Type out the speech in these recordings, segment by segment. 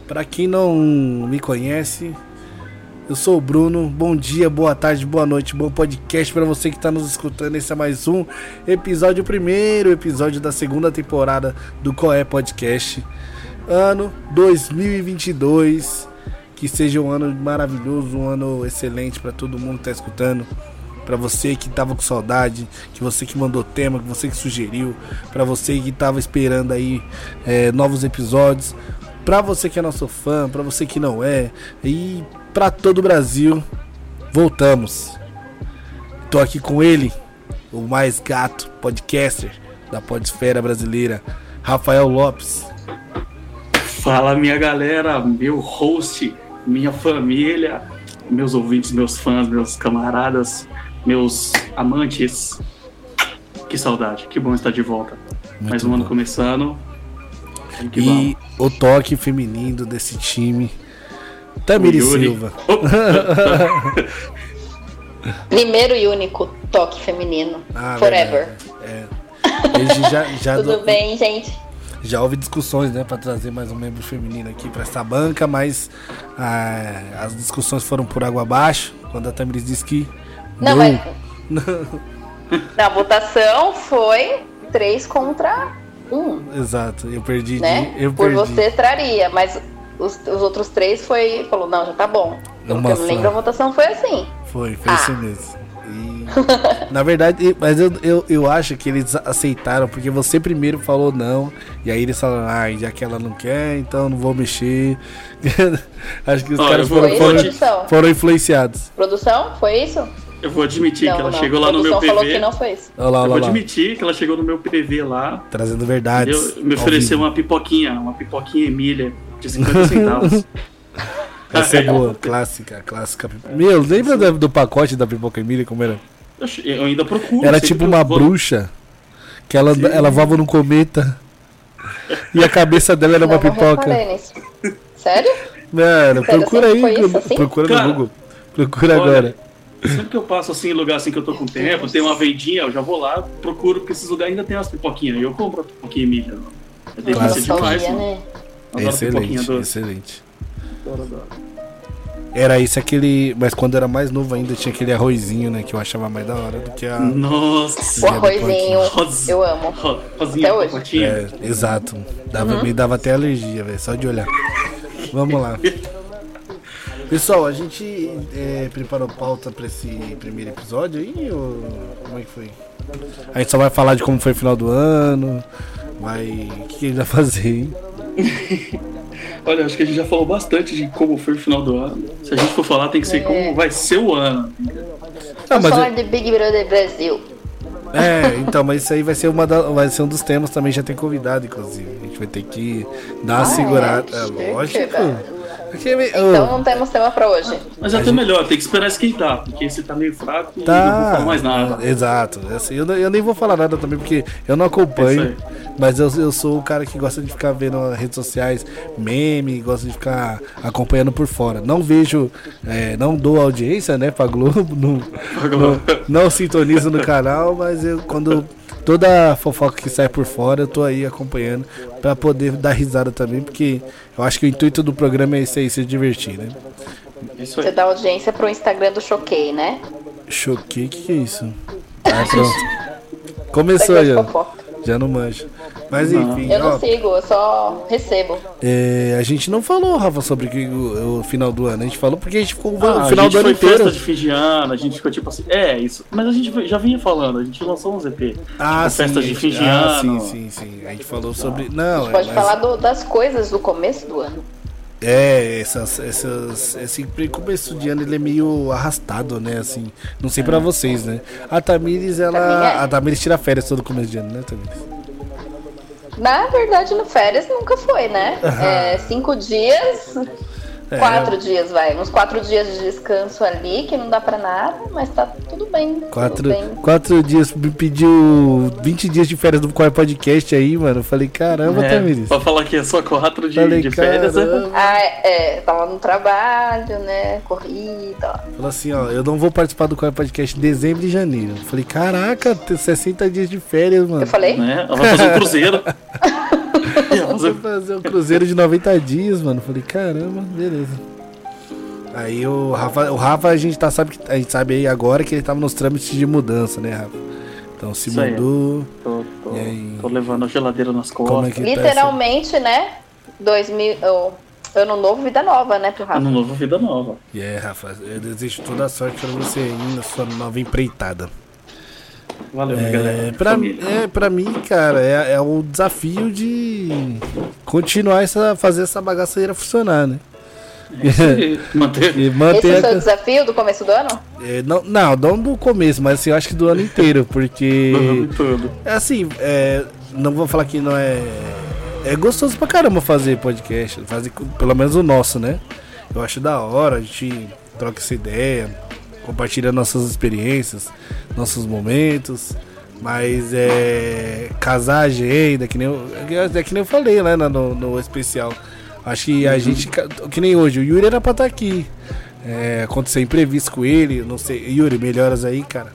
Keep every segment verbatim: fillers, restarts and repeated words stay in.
Pra quem não me conhece, eu sou o Bruno. Bom dia, boa tarde, boa noite, bom podcast pra você que tá nos escutando. Esse é mais um episódio, o primeiro episódio da segunda temporada do Qual é Podcast. Ano dois mil e vinte e dois, que seja um ano maravilhoso, um ano excelente pra todo mundo que tá escutando. Pra você que tava com saudade, que você que mandou tema, que você que sugeriu, pra você que tava esperando aí é, novos episódios, pra você que é nosso fã, pra você que não é, e pra todo o Brasil, voltamos. Tô aqui com ele, o mais gato podcaster da podesfera brasileira, Rafael Lopes. Fala, minha galera, meu host, minha família, meus ouvintes, meus fãs, meus camaradas, meus amantes. Que saudade, que bom estar de volta. Muito Mais um bom. Ano começando. E vamos. O toque feminino desse time, Tamires Silva. Oh. Primeiro e único toque feminino. Ah, forever. É. É. Já, já Tudo do... bem, gente? Já houve discussões, né, para trazer mais um membro feminino aqui para essa banca, mas ah, as discussões foram por água abaixo, quando a Tamires disse que não, mas na votação foi três contra um. Exato, eu perdi, né? eu por perdi. Você traria, mas os, os outros três foi, falou, não, já tá bom. Pelo que eu me lembro, a votação foi assim. Foi, foi ah. assim mesmo. E, na verdade, mas eu, eu, eu acho que eles aceitaram, porque você primeiro falou não, e aí eles falaram, ah, já que ela não quer, então não vou mexer. Acho que os oh, caras foram, foram, foram influenciados. Produção, foi isso? Eu vou admitir não, que ela não. chegou lá no meu P V. Falou que não foi isso. Olá, olá, eu vou olá. admitir que ela chegou no meu P V lá. Trazendo verdades. Me ofereceu uma pipoquinha, uma pipoquinha Emília de cinquenta centavos. Essa é boa, clássica, clássica. Meu, lembra do, do pacote da pipoca Emília como era? Eu, eu ainda procuro. Era tipo uma vou... bruxa que ela, ela voava num cometa e a cabeça dela era não, uma pipoca. Sério? Mano, Sério, procura aí, isso, assim? procura Cara, no Google. Procura olha, agora. Sempre que eu passo assim em lugar assim que eu tô com tempo, tem uma vendinha, eu já vou lá, procuro, porque esses lugares ainda tem umas pipoquinhas. E eu compro a pipoquinha Emília. É delícia demais, né? Excelente, excelente. Adoro, adoro. Era isso, aquele. Mas quando era mais novo ainda tinha aquele arrozinho, né? Que eu achava mais da hora do que a. Nossa! O arrozinho, eu amo. Rosinha, até hoje. É, exato. Dava, uhum. Me dava até alergia, velho, só de olhar. Vamos lá. Pessoal, a gente é, preparou pauta pra esse primeiro episódio aí? Ou como é que foi? A gente só vai falar de como foi o final do ano. Vai. O que a gente vai fazer, hein? Olha, acho que a gente já falou bastante de como foi o final do ano. Se a gente for falar, tem que ser é. como vai ser o ano. Ah, mas falar eu... de Big Brother Brasil. É, então, mas isso aí vai ser, uma da... vai ser um dos temas também, já tem convidado, inclusive. A gente vai ter que dar uma ah, segurada. É, é lógico. Porque, então não temos tema pra hoje. Mas até gente... melhor, tem que esperar esquentar, porque esse tá meio fraco tá, e não vou falar mais nada. Exato, assim, eu, eu nem vou falar nada também, porque eu não acompanho, mas eu, eu sou o cara que gosta de ficar vendo nas redes sociais meme, gosta de ficar acompanhando por fora. Não vejo, é, não dou audiência, né, pra Globo, não, não, não sintonizo no canal, mas eu quando... Toda a fofoca que sai por fora, eu tô aí acompanhando pra poder dar risada também, porque eu acho que o intuito do programa é esse aí, se divertir, né? Isso aí. Você dá audiência pro Instagram do Choquei, né? Choquei? O que, que é isso? Ah, pronto. Começou aí, ó. Já não manjo. Mas enfim. Eu não ó, sigo, eu só recebo. É, a gente não falou, Rafa, sobre o, o final do ano. A gente falou porque a gente ficou ah, o final do ano inteiro. Festa de fim de ano, a gente ficou tipo assim. É, isso. Mas a gente já vinha falando, a gente lançou um Z P. Ah, tipo, sim. Festas de fim de ah, ano. Sim, sim, sim. A gente falou sobre. Não, a gente pode mas... falar do, das coisas do começo do ano. É, essas, essas, esse começo de ano ele é meio arrastado, né, assim, não sei pra vocês, né. A Tamires, ela, a Tamires tira férias todo começo de ano, né, Tamires? Na verdade, no férias nunca foi, né, é, cinco dias... É. Quatro dias, vai. Uns quatro dias de descanso ali, que não dá pra nada, mas tá tudo bem. Quatro, tudo bem. quatro dias, me pediu vinte dias de férias do Qual é Podcast aí, mano. Eu falei, caramba, é, Tamires. Pra falar que é só quatro dias falei, de férias. Ah, é, tava no trabalho, né, corrida. Falou assim, ó, eu não vou participar do Qual é Podcast em dezembro e janeiro. Eu falei, caraca, tem sessenta dias de férias, mano. Eu falei? É, ela vai fazer um cruzeiro. Vou fazer um cruzeiro de noventa dias, mano. Falei, caramba, beleza. Aí o Rafa, o Rafa a gente tá sabe a gente sabe aí agora que ele tava nos trâmites de mudança, né, Rafa? Então se Isso mudou. Aí. Tô, tô, e aí... tô levando a geladeira nas costas. É que Literalmente, tá né? dois mil, oh, ano novo, vida nova, né, pro Rafa? Ano novo, vida nova. E yeah, é, Rafa, eu desejo toda a sorte pra você aí na sua nova empreitada. Valeu, é, galera. Pra, é, pra mim, cara, é, é o desafio de continuar essa, fazer essa bagaceira funcionar, né? É, manter. E manter Esse é o seu desafio do começo do ano? É, não, não, não do começo, mas assim, eu acho que do ano inteiro, porque do ano todo. É assim, é, não vou falar que não é. É gostoso pra caramba fazer podcast, fazer pelo menos o nosso, né? Eu acho da hora, a gente troca essa ideia, compartilha nossas experiências, nossos momentos, mas é. Casar a agenda, que nem eu, é que nem eu falei lá né, no, no especial. Acho que a uhum. gente, que nem hoje, o Yuri era pra estar aqui. É, aconteceu imprevisto com ele, não sei. Yuri, melhoras aí, cara.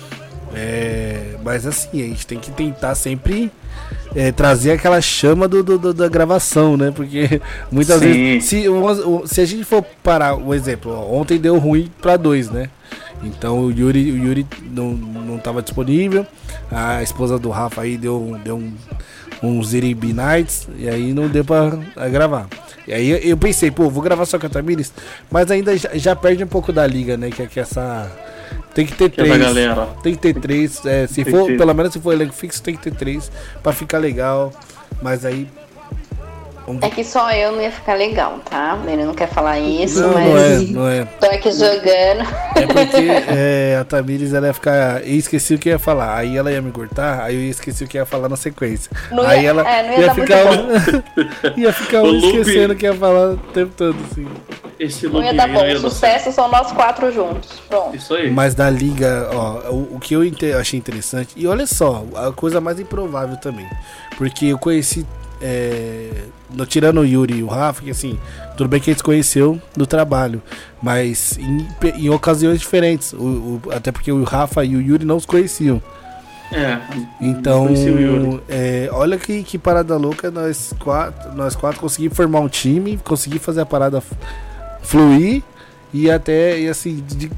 É, mas assim, a gente tem que tentar sempre é, trazer aquela chama do, do, do, da gravação, né? Porque muitas Sim. vezes, se, se a gente for parar, um exemplo, ó, ontem deu ruim pra dois, né? Então o Yuri, o Yuri não, não tava disponível. A esposa do Rafa aí deu, deu um. uns Ziribi Nights, e aí não deu pra gravar. E aí eu pensei, pô, vou gravar só com a Tamires, mas ainda já, já perde um pouco da liga, né? Que é que essa. Tem que ter que três. Galera. Tem que ter tem, três. É, se for, ter. Pelo menos se for elenco fixo, tem que ter três pra ficar legal. Mas aí. Vamos... É que só eu não ia ficar legal, tá? Ele não quer falar isso, não, mas. Não é, não é. Tô aqui jogando. É porque é, a Tamires ela ia ficar. Eu esqueci o que ia falar. Aí ela ia me cortar, aí eu esqueci o que ia falar na sequência. Não aí ia, ela é, não ia, ia ficar. Um, ia ficar um esquecendo o que ia falar o tempo todo, assim. Esse não ia dar bom. O sucesso são nós quatro juntos. Pronto. Isso aí. Mas da liga, ó, o, o que eu achei interessante. E olha só, a coisa mais improvável também. Porque eu conheci. É, no, tirando o Yuri e o Rafa, que assim, tudo bem que eles conheceu do trabalho, mas em, em ocasiões diferentes, o, o, até porque o Rafa e o Yuri não os conheciam. É. Então, é, olha que, que parada louca, nós quatro, nós quatro conseguimos formar um time, conseguir fazer a parada fluir e até, e assim, de, de,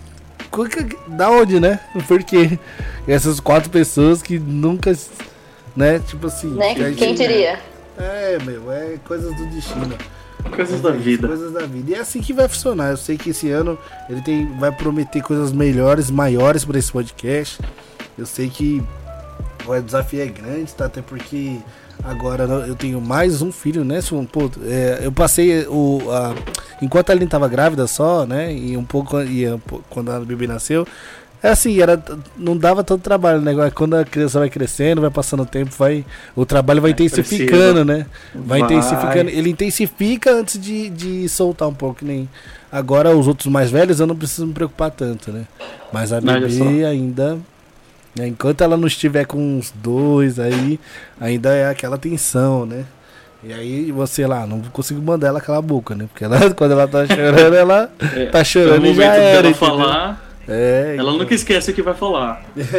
da onde, né? Porque essas quatro pessoas que nunca... Né? Tipo assim. Né? Quem diria? É, meu, é coisas do destino. Coisas da vida. Coisas da vida. E é assim que vai funcionar. Eu sei que esse ano ele tem, vai prometer coisas melhores, maiores para esse podcast. Eu sei que o desafio é grande, tá? Até porque agora eu tenho mais um filho, né? Pô, é, eu passei o. A, enquanto a Aline tava grávida só, né? E um pouco. E, quando a bebê nasceu. É assim, era, não dava tanto trabalho, né? Quando a criança vai crescendo, vai passando o tempo, vai, o trabalho vai intensificando, né? Vai, vai intensificando. Ele intensifica antes de, de soltar um pouco, que nem agora os outros mais velhos eu não preciso me preocupar tanto, né? Mas a bebê ainda, né? Enquanto ela não estiver com uns dois aí, ainda é aquela tensão, né? E aí você lá, não consigo mandar ela calar a boca, né? Porque ela, quando ela tá chorando, ela é, tá chorando e já era. Falar... É, ela nunca esquece o que vai falar.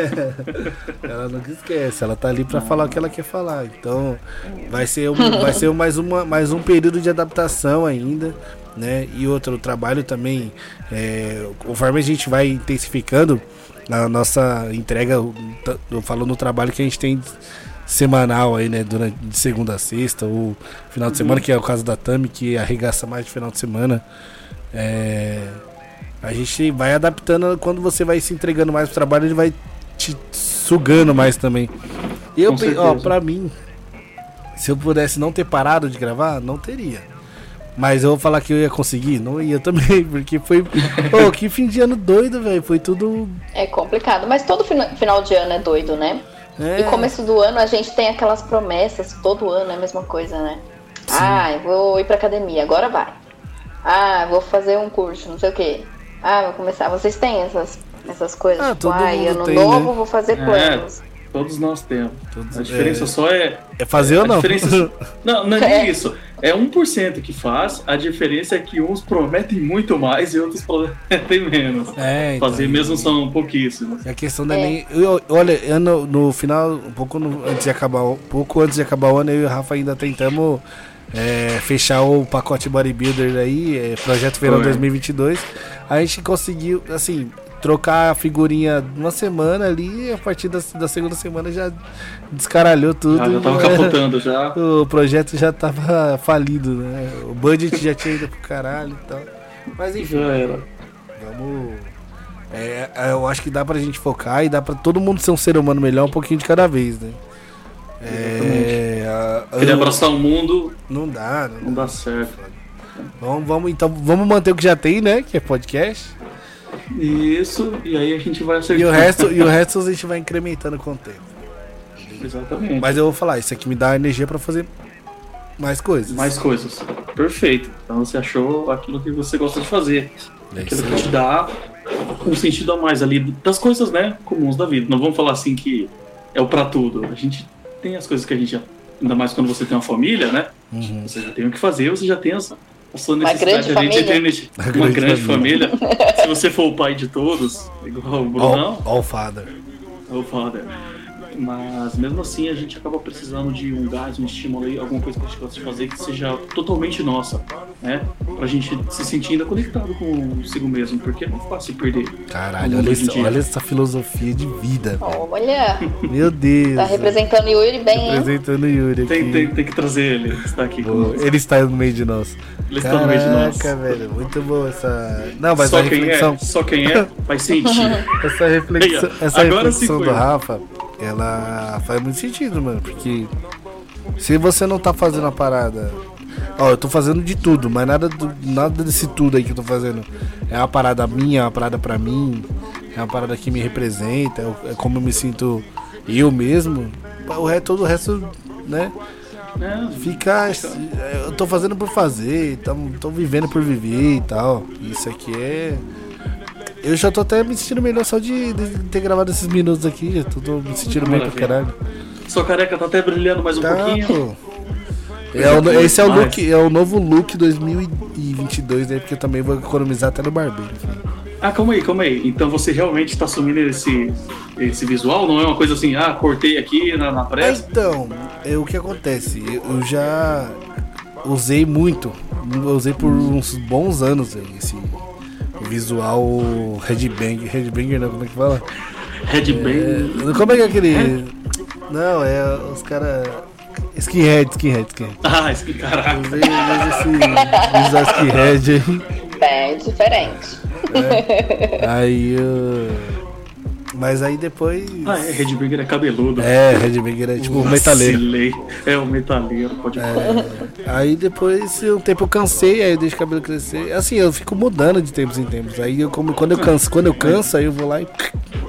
Ela nunca esquece, ela tá ali pra falar o que ela quer falar. Então vai ser, um, vai ser mais, uma, mais um período de adaptação ainda, né? E outro, o trabalho também, é, conforme a gente vai intensificando a nossa entrega, eu falo no trabalho que a gente tem semanal aí, né? Durante, de segunda a sexta, ou final de semana, que é o caso da Tami, que arregaça mais de final de semana. É... A gente vai adaptando, quando você vai se entregando mais pro trabalho, ele vai te sugando mais também. Eu, ó, pra mim, se eu pudesse não ter parado de gravar, não teria. Mas eu vou falar que eu ia conseguir? Não ia também, porque foi... Pô, que fim de ano doido, velho, foi tudo... É complicado, mas todo final de ano é doido, né? É. E começo do ano a gente tem aquelas promessas, todo ano é a mesma coisa, né? Sim. Ah, eu vou ir pra academia, agora vai. Ah, vou fazer um curso, não sei o quê. Ah, vou começar. Vocês têm essas, essas coisas? Ah, tipo, todo ai, mundo ano tem, novo, né? vou fazer planos. É, todos nós temos. Todos, a diferença é... só é... É fazer é, ou não? Diferença... Não, não é nem é. isso. é um por cento que faz, a diferença é que uns prometem muito mais e outros prometem menos. É, então, fazer mesmo são pouquíssimos. A questão da é. nem. Eu, olha, eu no, no final, um pouco no, antes de acabar, um pouco antes de acabar o ano, eu e o Rafa ainda tentamos é, fechar o pacote bodybuilder aí, é, projeto verão dois mil e vinte e dois. A gente conseguiu, assim, trocar a figurinha uma semana ali, e a partir da, da segunda semana já descaralhou tudo. Ah, já tava capotando já. O projeto já tava falido, né? O budget já tinha ido pro caralho e tal. Mas enfim, já era. Vamos. É, eu acho que dá pra gente focar e dá pra todo mundo ser um ser humano melhor um pouquinho de cada vez, né? É, a, Querer eu, abraçar o mundo. Não dá, não, não dá, dá certo. Vamos, vamos, então, vamos manter o que já tem, né? Que é podcast. Isso, e aí a gente vai acertar. E o resto, e o resto a gente vai incrementando com o tempo. Exatamente. Mas eu vou falar, isso aqui me dá energia pra fazer mais coisas. Mais coisas. Perfeito. Então você achou aquilo que você gosta de fazer. É aquilo que te dá um sentido a mais ali das coisas, né, comuns da vida. Não vamos falar assim que é o pra tudo. A gente tem as coisas que a gente já, ainda mais quando você tem uma família, né? Uhum. Você já tem o que fazer, você já tem as, a sua necessidade. Uma grande a gente família. tem uma grande, grande família. Se você for o pai de todos, igual o Brunão. All, all father. All father. Mas mesmo assim a gente acaba precisando de um gás, um estímulo aí, alguma coisa que a gente gosta de fazer que seja totalmente nossa, né? Pra gente se sentir ainda conectado consigo mesmo, porque é muito fácil perder. Caralho, olha, esse, olha essa filosofia de vida. Olha! Meu Deus! Tá representando o Yuri bem, representando o Yuri aqui. Tem, tem, tem que trazer ele, ele está aqui conosco. Ele está no meio de nós. Ele Caraca, está no meio de nós. Caraca, velho, muito boa essa... Não, mas só a reflexão... Quem é, só quem é vai sentir. Essa reflexão, essa Agora reflexão do Rafa, ela faz muito sentido, mano, porque se você não tá fazendo a parada... Ó, eu tô fazendo de tudo, mas nada, do, nada desse tudo aí que eu tô fazendo é uma parada minha, é uma parada pra mim, é uma parada que me representa, é como eu me sinto eu mesmo. O resto, todo o resto, né, fica... Eu tô fazendo por fazer, tô, tô vivendo por viver e tal. Isso aqui é... Eu já tô até me sentindo melhor só de, de ter gravado esses minutos aqui, já tô, tô me sentindo bem pra caralho. Sua careca tá até brilhando mais um tá, pouquinho. Pô. É o, esse é o look, é o novo look dois mil e vinte e dois, né? Porque eu também vou economizar até no barbeiro. Ah, calma aí, calma aí. Então você realmente tá assumindo esse, esse visual? Não é uma coisa assim, ah, cortei aqui na, na pressa? Então, é o que acontece. Eu, eu já usei muito, usei por uns bons anos aí, esse visual headbang, headbanger não, como é que fala? Headbang? É, como é que é aquele... É? Não, é os caras... Skinhead, skinhead, skinhead. Ah, skin, caraca. Usei, usei esse skinhead aí. Bem diferente. É. Aí eu... Mas aí depois... Ah, é, Headbanger é cabeludo. É, Headbanger é tipo o metaleiro. É o metaleiro, pode falar. É. Aí depois, um tempo eu cansei, aí eu deixo o cabelo crescer. Assim, eu fico mudando de tempos em tempos. Aí eu, como, quando eu canso, quando eu canso, aí eu vou lá e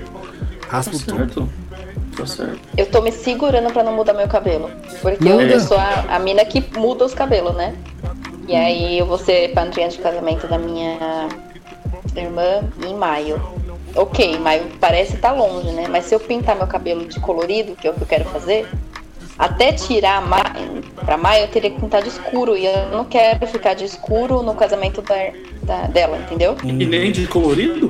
raspo tá tudo. Tá certo. Eu tô me segurando pra não mudar meu cabelo. Porque eu, eu sou a, a mina que muda os cabelos, né? E aí eu vou ser padrinha de casamento da minha irmã em maio. Ok, maio parece estar longe, né? Mas se eu pintar meu cabelo de colorido, que é o que eu quero fazer, até tirar ma... pra maio eu teria que pintar de escuro. E eu não quero ficar de escuro no casamento da, da, dela, entendeu? E nem de colorido?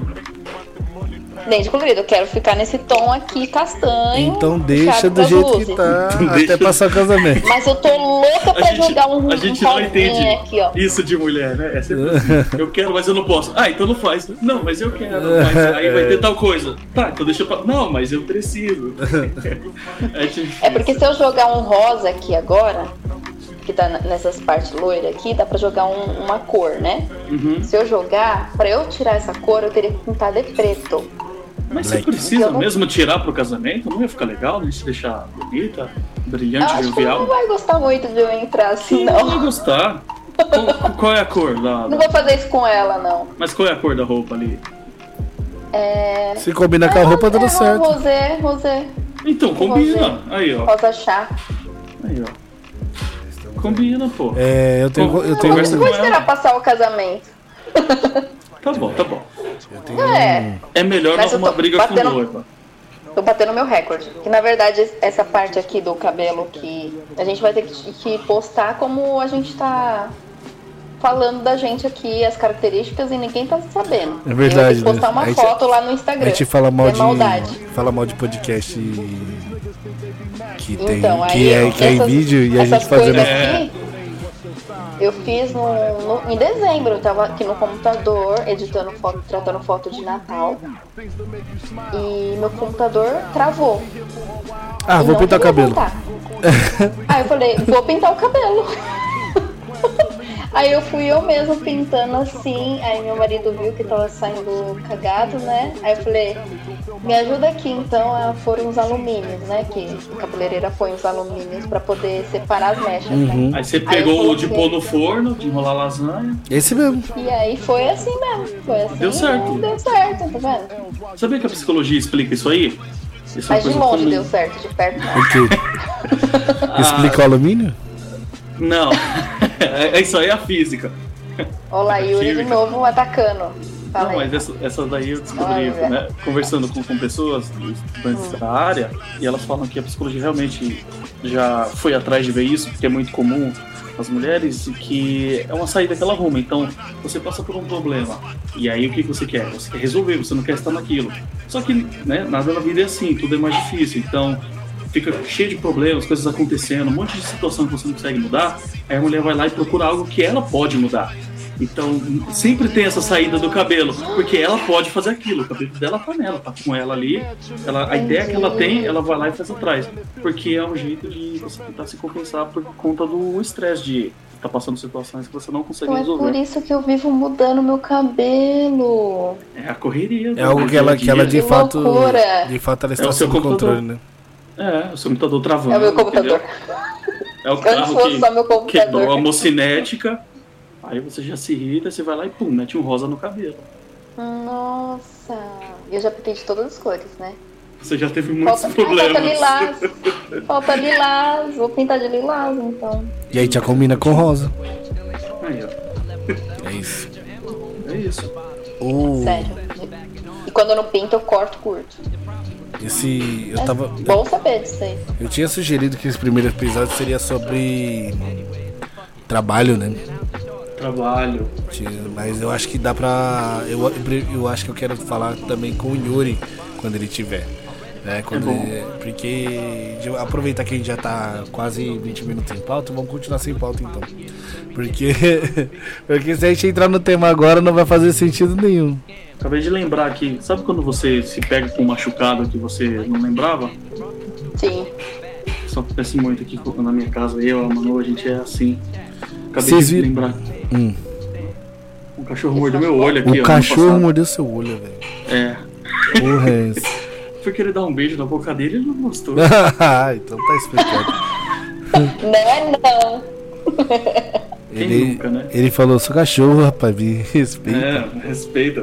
Nem de colorido, eu quero ficar nesse tom aqui castanho. Então deixa do jeito luzes. que tá, então até deixa... passar o casamento. Mas eu tô louca pra gente, jogar um A gente um não entende aqui, ó. Isso de mulher, né? É sempre assim. Eu quero, mas eu não posso. Ah, então não faz. Não, mas eu quero. Mas aí vai ter tal coisa. Tá, então deixa eu... Pra... Não, mas eu preciso. É, é porque se eu jogar um rosa aqui agora, que tá nessas partes loiras aqui, dá pra jogar um, uma cor, né? Uhum. Se eu jogar, pra eu tirar essa cor, eu teria que pintar de preto. Mas você precisa não... mesmo tirar pro casamento? Não ia ficar legal, né? Se deixar bonita, brilhante, eu acho jovial? Que não vai gostar muito de eu entrar assim, Sim, não. Não vai gostar. qual, qual é a cor da... Não vou fazer isso com ela, não. Mas qual é a cor da roupa ali? É... Se combinar com a roupa, dá é, certo. Rosé, rosé. Então, combina. Rosé. Aí, ó. Rosa chá. Aí, ó. Combina, pô. É, eu tenho... Eu tenho... Não, eu vou esperar passar o casamento. Tá bom, tá bom. Eu tenho... É, é melhor não arrumar briga com noiva. Tô batendo meu recorde. Que na verdade essa parte aqui do cabelo que a gente vai ter que, que postar como a gente tá falando da gente aqui, as características, e ninguém tá sabendo. É verdade. Eu vou postar né? uma gente, foto lá no Instagram. A gente fala mal, é de, maldade. fala mal de podcast que tem Então, que, aí, é, que é em essas, vídeo e a gente fazendo. Aqui, eu fiz no, no, em dezembro, eu tava aqui no computador editando foto, tratando foto de Natal. E meu computador travou. Ah, vou pintar o cabelo. Aí eu falei, vou pintar o cabelo. Aí eu fui eu mesmo pintando assim, aí meu marido viu que tava saindo cagado, né? Aí eu falei, me ajuda aqui então a pôr uns alumínios, né? Que a cabeleireira põe uns alumínios pra poder separar as mechas, uhum. né? Aí você pegou aí o de pôr no forno, de enrolar lasanha. Esse mesmo. E aí foi assim mesmo, foi assim. Deu certo. Deu certo, tá vendo? Sabia que a psicologia explica isso aí? Isso Mas é de uma coisa longe comum. deu certo, de perto não. O quê? Explica o alumínio? Não, é isso aí é a física. Olha lá, Yuri de novo atacando. Fala Não, aí. mas essa, essa daí eu descobri, Olha. né, conversando com, com pessoas, estudantes Hum. da área, e elas falam que a psicologia realmente já foi atrás de ver isso, porque é muito comum nas mulheres, e que é uma saída que ela arruma. Então, você passa por um problema, e aí o que você quer? Você quer resolver, você não quer estar naquilo. Só que, né, nada na vida é assim, tudo é mais difícil, então fica cheio de problemas, coisas acontecendo, um monte de situação que você não consegue mudar, aí a mulher vai lá e procura algo que ela pode mudar. Então, sempre tem essa saída do cabelo, porque ela pode fazer aquilo, o cabelo dela tá nela, tá com ela ali, ela, a ideia que ela tem, ela vai lá e faz atrás, porque é um jeito de você tentar se compensar por conta do estresse de estar passando situações que você não consegue Então é resolver. por isso que eu vivo mudando meu cabelo. É a correria. É algo que ela, que ela de Que fato. loucura. De fato ela É está o seu sob computador. controle, né? É, o seu computador travando. É o meu computador. entendeu? É o Antes carro fosse que só meu computador. quebrou a homocinética, aí você já se irrita, você vai lá e pum, mete um rosa no cabelo. Nossa. Eu já pintei de todas as cores, né? Você já teve muitos Falta, problemas. falta lilás. Falta lilás. Vou pintar de lilás, então. E aí já combina com rosa. Aí, ó. É isso. É isso. O... Sério. E quando eu não pinto, eu corto curto. Esse. Eu tava. É bom saber disso aí. Eu tinha sugerido que esse primeiro episódio seria sobre trabalho, né? Trabalho. Tinha- Mas eu acho que dá pra. Eu, eu acho que eu quero falar também com o Yuri quando ele tiver. Né? Quando bom. ele- porque de- aproveitar que a gente já tá quase vinte minutos sem pauta, vamos continuar sem pauta então. Porque, porque se a gente entrar no tema agora não vai fazer sentido nenhum. Acabei de lembrar aqui, sabe quando você se pega com um machucado que você não lembrava? Sim. Isso acontece muito aqui na minha casa, eu, a Manu, a gente é assim. Acabei Vocês de viram- lembrar. Hum. Um cachorro mordeu meu olho aqui, ó. O ano cachorro passado. mordeu seu olho, velho. É. Porra, é esse? Fui querer dar um beijo na boca dele e ele não gostou. Ah, então tá explicado. Né, não. Quem Ele, nunca, né? ele falou, sou cachorro, rapaz, me respeita. É, respeita.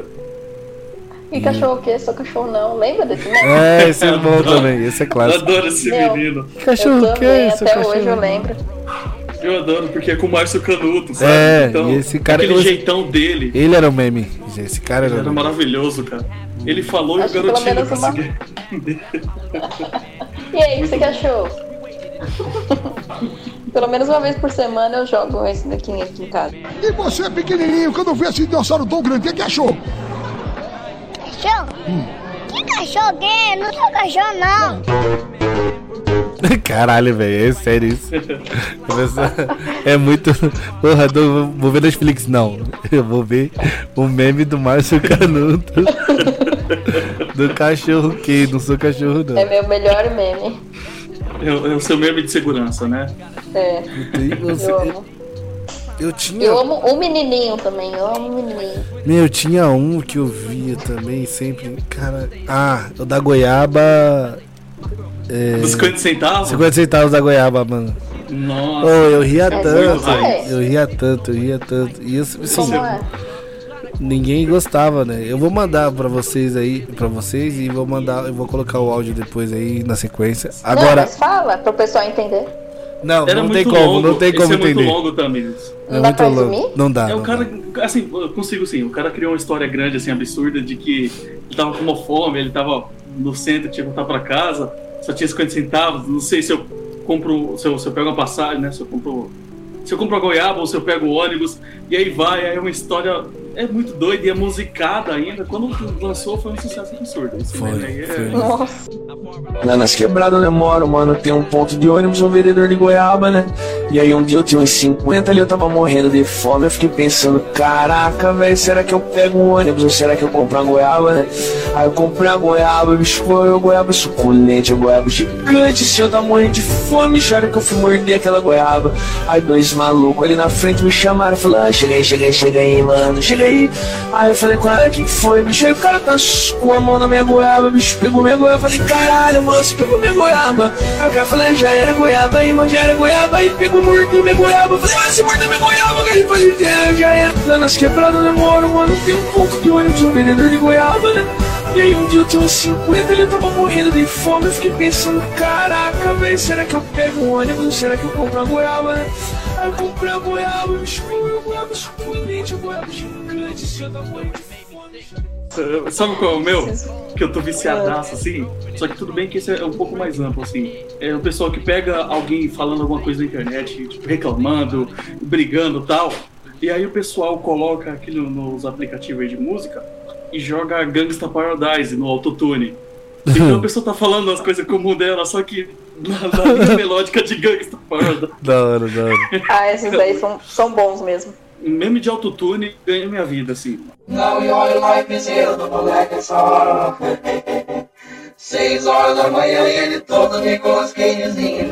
E cachorro o quê? Sou cachorro não. Lembra desse nome? É, esse é bom também, esse é Eu clássico. adoro esse Meu. menino. Cachorro Eu o quê? também, Sou até cachorro. hoje eu lembro. Eu adoro, porque é com o Márcio Canuto, sabe? É, então, e esse cara- aquele eu- jeitão dele. Ele era o meme. Esse cara era Ele o era meme. maravilhoso, cara. Ele falou Acho e o que pelo garotinho não menos uma- conseguia entender. E aí, o que você que achou? Pelo menos uma vez por semana eu jogo esse daqui aqui em casa. E você, pequenininho, quando vê esse dinossauro tão grande, o que achou? Cachorro? Que cachorro que é? Não sou cachorro, não. Caralho, velho, é sério isso. É muito. Porra, tô- vou ver Netflix. Não, eu vou ver o meme do Márcio Canuto. Do cachorro que não sou cachorro, não. É meu melhor meme. É, o- é o seu meme de segurança, né? É, E você- eu amo. eu tinha. Eu amo o menininho também, eu amo o menininho. Meu, eu tinha um que eu via também sempre. Cara. Ah, o da goiaba. É, Dos cinquenta centavos? cinquenta centavos da goiaba, mano. Nossa. Oh, eu ria É tanto, muito eu ria tanto, eu ria tanto. E isso, assim, Como é? ninguém gostava, né? Eu vou mandar pra vocês aí, pra vocês e vou mandar, eu vou colocar o áudio depois aí na sequência. Não, Agora, mas fala pro pessoal entender. não, Era não muito tem como, longo. não tem como Esse é entender. muito longo também. É Não dá muito pra longo. resumir? Não dá. É o não cara, dá. assim, eu consigo sim. O cara criou uma história grande, assim, absurda, de que ele tava com uma fome, ele tava no centro, tinha que voltar pra casa, só tinha cinquenta centavos, não sei se eu compro, se eu, se eu pego uma passagem, né, se eu compro, se eu compro a goiaba ou se eu pego o ônibus, e aí vai, aí é uma história, é muito doida e é musicada ainda, quando lançou foi um sucesso absurdo. Esse Foi, meme aí é... foi. Nossa. Lá nas quebradas onde eu moro, mano, tem um ponto de ônibus, um vendedor de goiaba, né? E aí um dia eu tinha uns cinquenta ali, eu tava morrendo de fome, eu fiquei pensando, caraca, velho, será que eu pego um ônibus ou será que eu compro uma goiaba, né? Aí eu comprei a goiaba, bicho, foi a goiaba suculente, a goiaba gigante, se eu tava morrendo de fome, chora que eu fui morder aquela goiaba. Aí dois malucos ali na frente me chamaram, falaram, ah, chega aí, chega aí, chega aí, mano, chega aí. Aí eu falei, cara, quem foi, bicho? Aí o cara tá com a mão na minha goiaba, bicho, pegou minha goiaba, eu falei, caralho, moço, pegou minha goiaba. Aí o cara falou, já era goiaba aí, mano, já era goiaba aí, pegou, mordeu minha goiaba. Eu falei, ah, você mordeu minha goiaba, cara, ele falou, já, já era. Lá nas quebradas onde eu moro, mano, tem um ponto de ônibus, um vendedor de goiaba, né? E aí um dia eu tinha uns cinquenta, ele tava morrendo de fome, eu fiquei pensando, caraca, velho, será que eu pego um ônibus, será que eu compro uma goiaba, né? Aí eu comprei a goiaba, bicho, a goiaba suculente, a goiaba gigante, se eu tava morrendo de fome. Sabe qual é o meu? Que eu tô viciadaço, assim. Só que tudo bem que esse é um pouco mais amplo, assim. É o pessoal que pega alguém falando alguma coisa na internet, tipo, reclamando, brigando e tal. E aí o pessoal coloca aquilo nos aplicativos aí de música e joga Gangsta Paradise no autotune. Então a pessoa tá falando as coisas comuns dela, só que na, na linha melódica de Gangsta Paradise. Da hora, da hora. Ah, esses daí são, são bons mesmo. Meme de autotune ganha minha vida, assim. Now your life is here, the moleque só. Seis horas da manhã e ele todo de cosquinhazinho.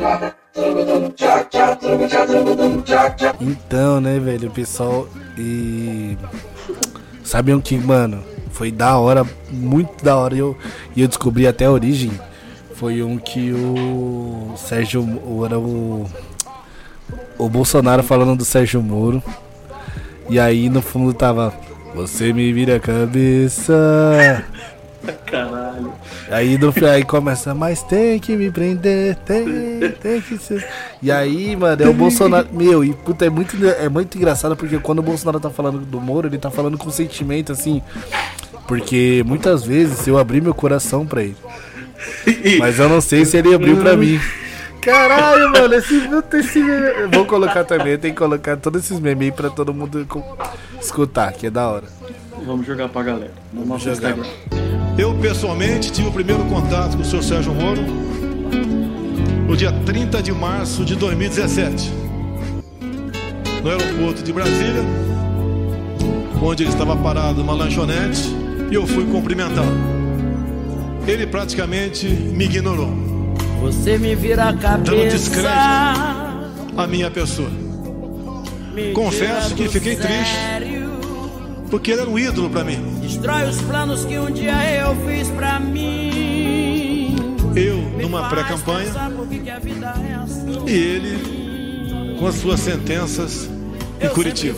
Então, né, velho, o pessoal. E. Sabiam que, mano, foi da hora, muito da hora. E eu, e eu descobri até a origem. Foi um que o Sérgio. O, era o. O Bolsonaro falando do Sérgio Moro. E aí no fundo tava, você me vira a cabeça. Caralho. Aí no aí começa, mas tem que me prender, tem, tem que ser. E aí, mano, é o Bolsonaro. Meu, e puta, é muito, é muito engraçado porque quando o Bolsonaro tá falando do Moro, ele tá falando com sentimento, assim. Porque muitas vezes eu abri meu coração pra ele. Mas eu não sei se ele abriu pra mim. Caralho, mano, esse, esse meme... Vou colocar também, tem que colocar todos esses memes aí pra todo mundo escutar, que é da hora. Vamos jogar pra galera no nosso jogar. Instagram. Eu, pessoalmente, tive o primeiro contato com o senhor Sérgio Moro no dia trinta de março de dois mil e dezessete, no aeroporto de Brasília, onde ele estava parado numa lanchonete, e eu fui cumprimentá-lo. Ele praticamente me ignorou. Você me vira a cabeça, dando descrédito à minha pessoa. Confesso que fiquei triste, porque ele era um ídolo pra mim. Destrói os planos que um dia eu fiz pra mim. Eu numa pré-campanha e ele com as suas sentenças em Curitiba.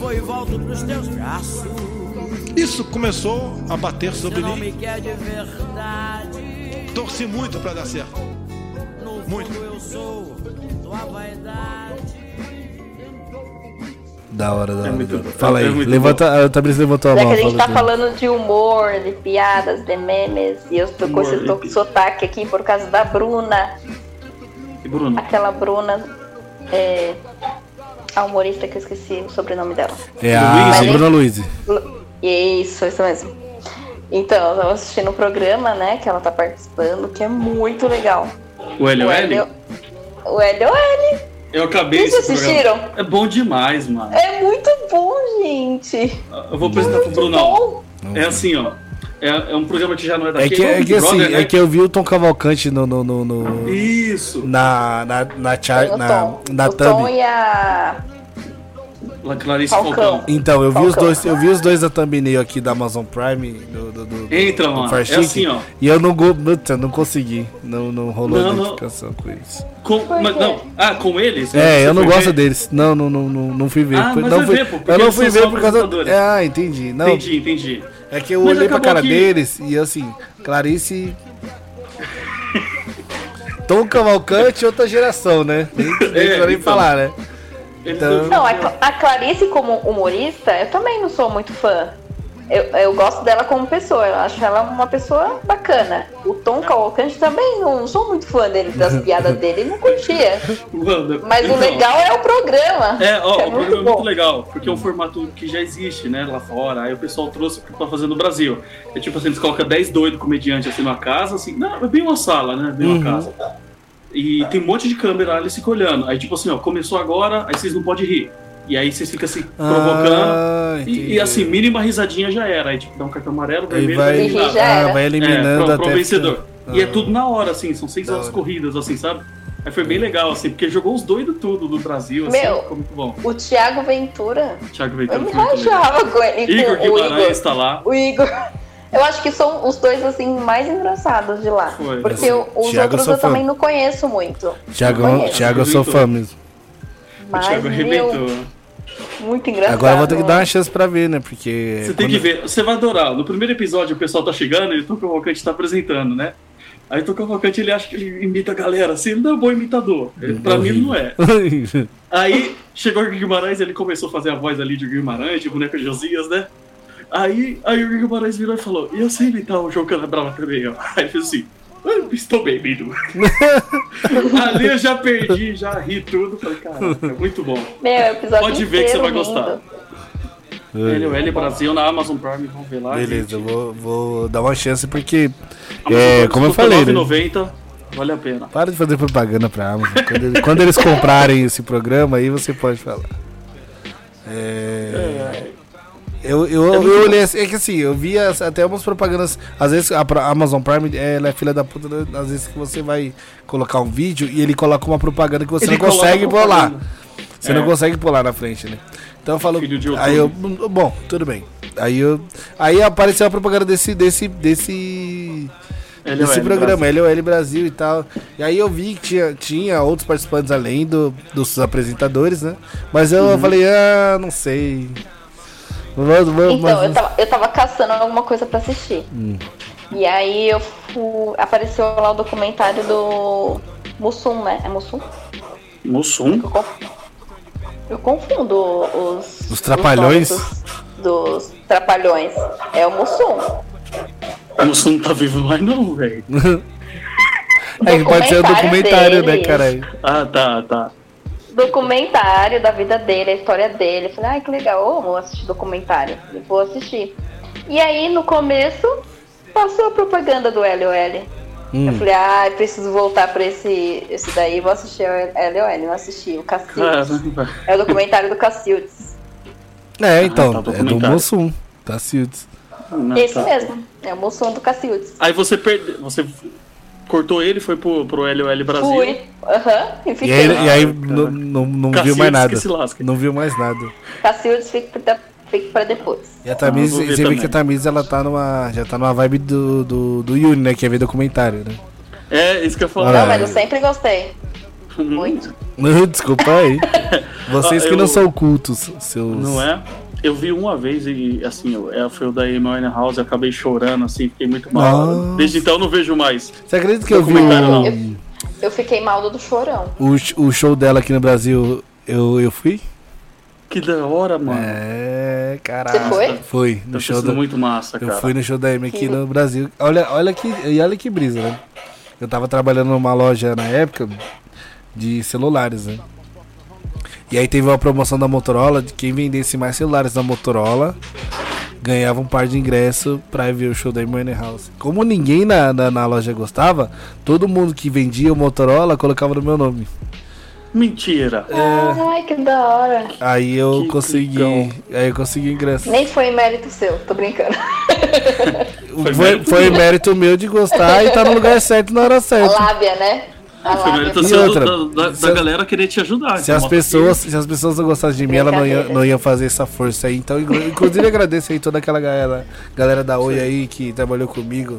Isso começou a bater sobre mim. Torci muito pra dar certo. Muito. Da hora, da hora. É muito, fala aí, é levanta, a Tabriz levantou a Já mão. que a gente fala tá tudo. falando de humor, de piadas, de memes, e eu tô com esse tô com sotaque aqui por causa da Bruna. E Bruno? Aquela Bruna, é, a humorista que eu esqueci o sobrenome dela. É a Bruna Luiz. Isso, isso mesmo. Então, eu tava assistindo um programa, né, que ela tá participando, que é muito legal. O L O L? O L O L. Eu acabei Vocês assistiram? Programa. É bom demais, mano. É muito bom, gente. Eu vou apresentar pro Brunão. É assim, ó. É, é um programa que já não é daqui. É que, é, que assim, Brother, né? é que eu vi o Tom Cavalcante no. no, no, no Isso! Na. Na. Na, char, na, Tom. na o thumb. Tom e a. La Clarice Falcão. Falcão. Então, eu vi Falcão. os dois, eu vi os dois da thumbnail aqui da Amazon Prime. Do, do, do, Entra, do mano. Far É Chic, assim, ó. E eu não, go- puta, não consegui. Não, não rolou Não, não. identificação com eles. Com, mas, não. Ah, com eles? É, Você eu não foi gosto ver? deles. Não, não, não, não, não fui ver. Ah, Foi- mas não vai fui, ver, pô, porque eu não eles fui são ver só por causa. apresentadores. Ah, entendi. Não, Entendi, entendi. é que eu Mas olhei pra acabou cara que- deles e assim, Clarice. Tom Cavalcante, outra geração, né? Nem, nem É, pra nem então. falar, né? Eles Então- Não, a, Cla- a Clarice como humorista, eu também não sou muito fã. Eu, eu gosto dela como pessoa, eu acho ela uma pessoa bacana. O Tom Cavalcante também, não sou muito fã dele, das piadas dele, não curtia. Mano, mas então, o legal é o programa. É, ó, é o programa bom. É muito legal, porque é um formato que já existe, né, lá fora. Aí o pessoal trouxe pra fazer no Brasil. É tipo assim, eles colocam dez doidos comediantes assim numa casa, assim, não, é bem uma sala, né, bem uma uhum. casa. E tem um monte de câmera ali se olhando. Aí tipo assim, ó, começou agora, aí vocês não podem rir. E aí vocês ficam assim, provocando. Ah, e, e assim, mínima risadinha já era. Aí tipo, dá um cartão amarelo, vermelho, vai, vai, ah, vai eliminando é, pro, pro até vencedor. Ah. E é tudo na hora, assim, são seis horas corridas, assim, sabe? Aí foi bem legal, assim, porque jogou os doidos tudo do Brasil, assim, Meu, ficou muito bom. O Thiago Ventura. Thiago Ventura. Eu me rachava com ele. Igor Guimarães Igor, tá lá. O Igor. Eu acho que são os dois, assim, mais engraçados de lá. Foi. Porque assim, os Thiago outros eu fã. também não conheço muito. Thiago, Thiago eu sou fã mesmo. Mas, o Thiago arrebentou. Meu, muito engraçado. Agora eu vou ter que dar uma chance pra ver, né? Porque. Você tem que ver, você vai adorar. No primeiro episódio o pessoal tá chegando e o Tom Cavalcante tá apresentando, né? Aí o Tom Cavalcante ele acha que ele imita a galera, assim, ele não é um bom imitador. Ele, pra mim ele não é. Aí chegou o Guimarães, ele começou a fazer a voz ali de Guimarães, de boneco Josias, né? Aí, aí o Guimarães virou e falou: e eu sei imitar o João Canabrava também, ó. Aí ele fez assim: eu estou bem, lindo. Ali eu já perdi, já ri tudo. Falei, cara, é muito bom. Meu, episódio Pode ver que você vai gostar. L O L Brasil na Amazon Prime, vamos ver lá. Beleza, eu vou, vou dar uma chance porque, é, como eu falei, nove reais e noventa centavos, vale a pena. Para de fazer propaganda pra Amazon. Quando, ele, quando eles comprarem esse programa, aí você pode falar. É... é... Eu, eu, eu, eu olhei assim, é que assim, eu vi as, até umas propagandas. Às vezes a Amazon Prime, ela é filha da puta, né? Às vezes que você vai colocar um vídeo e ele coloca uma propaganda que você ele não consegue pôr lá. Você é. não consegue pôr lá na frente, né? Então eu falo. Aí eu. Bom, tudo bem. Aí eu. Aí apareceu a propaganda desse. desse. desse. L O L desse programa, L O L Brasil e tal. E aí eu vi que tinha, tinha outros participantes além do, dos apresentadores, né? Mas eu uhum. falei, ah, não sei. Mas, mas, então, mas... Eu, tava, eu tava caçando alguma coisa pra assistir. Hum. E aí eu fui, apareceu lá o documentário do Mussum, né? É Mussum? Mussum? Eu, conf... eu confundo os... Os trapalhões? Os dos, dos trapalhões. É o Mussum. O Mussum não tá vivo mais não, velho. É que pode ser o documentário, dele. Né, caralho? Ah, tá, tá. Documentário da vida dele, a história dele. Eu falei, ai, que legal, oh, vou assistir documentário. Eu vou assistir. E aí, no começo, passou a propaganda do L O L. Hum. Eu falei, ai, ah, preciso voltar pra esse, esse daí, vou assistir o L O L. Não assisti, o Cacildes. Ah, é o documentário do Cacildes. É, então, ah, tá, é do Mussum, Cacildes. Esse tá. mesmo, é o Mussum do Cacildes. Aí você perdeu, você... cortou ele, foi pro, pro L O L Brasil. Fui, aham, uhum, e fiquei. E aí, e aí não, não, não viu mais nada. Não viu mais nada. Cacildes fica pra, fica pra depois. E a Tamiz, você viu que a Tamiz, ela tá numa, já tá numa vibe do, do, do Yuri, né, que é ver documentário, né? É, isso que eu falo. Não, mas eu sempre gostei. Muito. Desculpa aí. Vocês que eu... não são cultos, seus... Não é? Eu vi uma vez e, assim, eu, foi o da Amy Winehouse, eu acabei chorando, assim, fiquei muito mal. Nossa. Desde então eu não vejo mais. Você acredita que eu vi o... eu, eu fiquei mal do, do chorão. O, o show dela aqui no Brasil, eu, eu fui? Que da hora, mano. É, caralho. Você foi? Fui. No tá show da... muito massa, cara. Eu fui no show da Amy aqui no Brasil. Olha, olha que, e olha que brisa, né? Eu tava trabalhando numa loja na época de celulares, né? E aí teve uma promoção da Motorola, de quem vendesse mais celulares da Motorola ganhava um par de ingresso pra ver o show da Amy House. Como ninguém na, na, na loja gostava, todo mundo que vendia o Motorola colocava no meu nome. Mentira! É... Ai, que da hora! Aí eu que consegui. Legal. Aí eu consegui ingresso. Nem foi mérito seu, tô brincando. Foi, foi, mérito, foi mérito meu de gostar e tá no lugar certo na hora certa. A lábia, né? Foi meritação da, da, da galera querer te ajudar. Se as, pessoas, se as pessoas não gostassem de mim, elas não iam, não iam fazer essa força aí. Então, inclusive, agradeço aí toda aquela galera, galera da Oi aí que trabalhou comigo.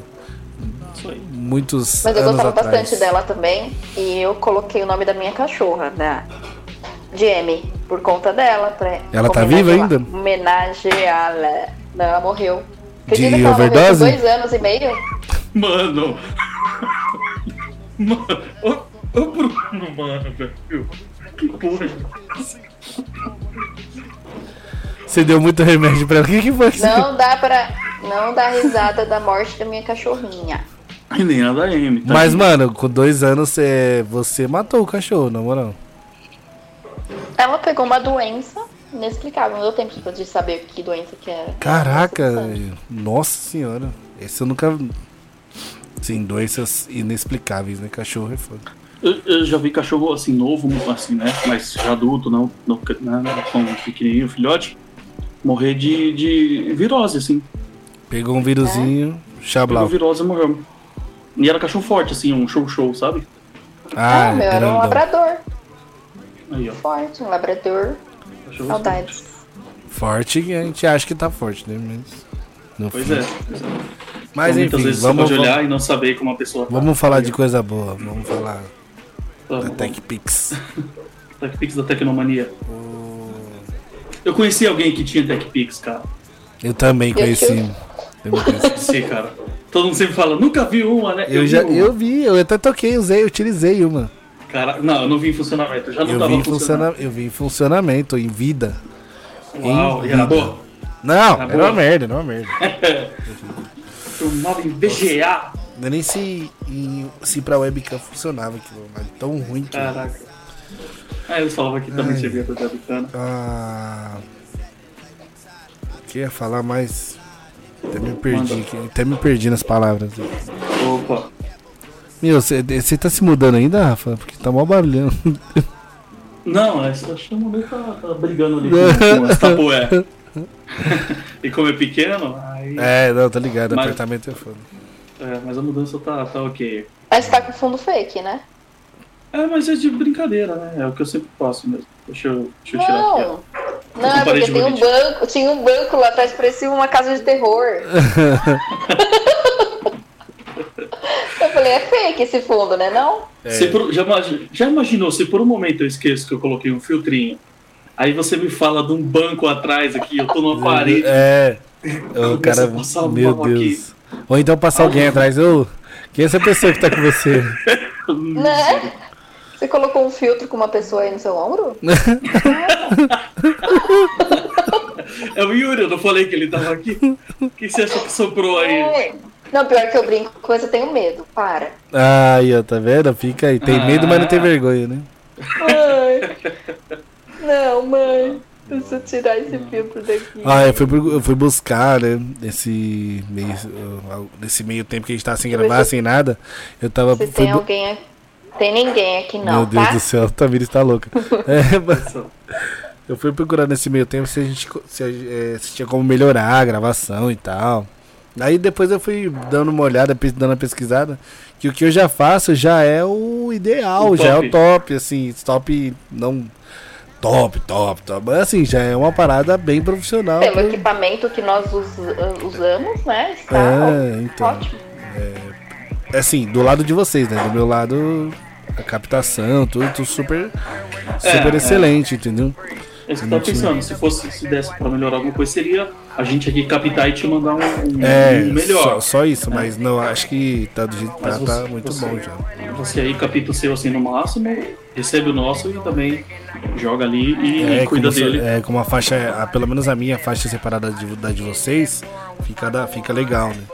Muitos Mas eu anos gostava atrás. bastante dela também. E eu coloquei o nome da minha cachorra, da Jamie, por conta dela. Pra ela tá viva ainda? Homenageá-la. Não, ela morreu. Acredita de que ela overdose? morreu com dois anos e meio? Mano... Mano, ô, ô Bruno, mano, velho. Que porra. Você deu muito remédio pra ela. O que, que foi? Não dá pra. Não dá risada da morte da minha cachorrinha. E nem a da Amy. Tá? Mas, mano, com dois anos você, você matou o cachorro, na moral. Ela pegou uma doença inexplicável. Não deu tempo de saber que doença que era. Caraca, nossa senhora. Esse eu nunca. Sim, doenças inexplicáveis, né? Cachorro é foda. Eu, eu já vi cachorro assim, novo, assim, né? Mas já adulto, não, não, não com pequenininho, filhote, morrer de, de virose, assim. Pegou um vírusinho, é. chablau. Pegou virose e morreu. E era cachorro forte, assim, um show-show, sabe? Ah, ah meu, era um labrador. Aí, ó. Forte, um labrador. Cachorro Saudades. Forte, a gente acha que tá forte, né? Mas no pois fim. é. Mas então, enfim, muitas vezes vamos, você pode olhar vamos, e não saber como a pessoa tá. Vamos falar de coisa boa, vamos falar vamos, da TechPix. TechPix da Tecnomania. Oh. Eu conheci alguém que tinha TechPix, cara. Eu também conheci. Eu me conheci, cara. Todo mundo sempre fala, nunca vi uma, né? Eu, eu já, vi eu vi, eu até toquei, usei, utilizei uma. Cara, não, eu não vi em funcionamento, eu já não eu tava vi funcionando. Funciona, eu vi em funcionamento, em vida. Uau, em e era vida. boa? Não, era, era uma merda, era uma merda. Filmava em V G A. Não é nem se, em, se pra webcam funcionava aquilo, mas tão ruim que... Caraca. Ah, eles falavam que também servia pra webcam. Ah... Queria falar mais... Até me perdi aqui, até me perdi nas palavras. Opa. Meu, você tá se mudando ainda, Rafa? Porque tá mó barulhando. Não, essa chama meio tá, tá brigando ali com, com as tapoé. E como é pequeno, aí... É, não, tá ligado, mas... apartamento é foda. É, mas a mudança tá, tá ok. Mas tá com fundo fake, né? É, mas é de brincadeira, né? É o que eu sempre faço mesmo. Deixa eu, deixa eu tirar não. aqui, ó. Não, é porque tem um banco, tinha um banco lá atrás, parecia uma casa de terror. Eu falei, é fake esse fundo, né não? É. Você por, já, já imaginou, se por um momento eu esqueço que eu coloquei um filtrinho, aí você me fala de um banco atrás aqui, eu tô numa parede. É, o cara, meu Deus. Aqui. Ou então passar alguém atrás, ô, quem é essa pessoa que tá com você? Né? Você colocou um filtro com uma pessoa aí no seu ombro? É o Yuri, eu não falei que ele tava aqui. O que você achou que soprou aí? É. Não, pior que eu brinco com coisa, eu tenho medo, para. Aí, ó, tá vendo? Fica aí. Tem ah. medo, mas não tem vergonha, né? Mãe. Não, mãe. Deixa eu tirar esse filtro daqui. Ah, eu fui, eu fui buscar, né? Nesse meio, nesse meio tempo que a gente tava sem gravar, sem nada. Eu tava. Se tem bu... alguém aqui. Tem ninguém aqui não, Meu Deus tá? do céu, a Tamira está louca. É, mas eu fui procurar nesse meio tempo se a gente se, é, se tinha como melhorar a gravação e tal. Aí depois eu fui dando uma olhada, dando uma pesquisada, que o que eu já faço já é o ideal, o já é o top, assim, top não top, top, top, mas assim, já é uma parada bem profissional. Pelo pra... equipamento que nós us, usamos, né, está é, então, ótimo. É, assim, do lado de vocês, né, do meu lado... A captação, tudo, tudo super, super é, excelente, é. Entendeu? É isso que eu tava pensando, se fosse, se desse pra melhorar alguma coisa, seria a gente aqui captar e te mandar um, um, é, um melhor. Só, só isso, é. Mas não, acho que tá do jeito que tá, você, tá muito você, bom já. Você aí capta o seu assim no máximo, recebe o nosso e também joga ali e é, cuida dele. É, como a faixa, a, pelo menos a minha faixa separada de, da de vocês, fica, da, fica legal, né?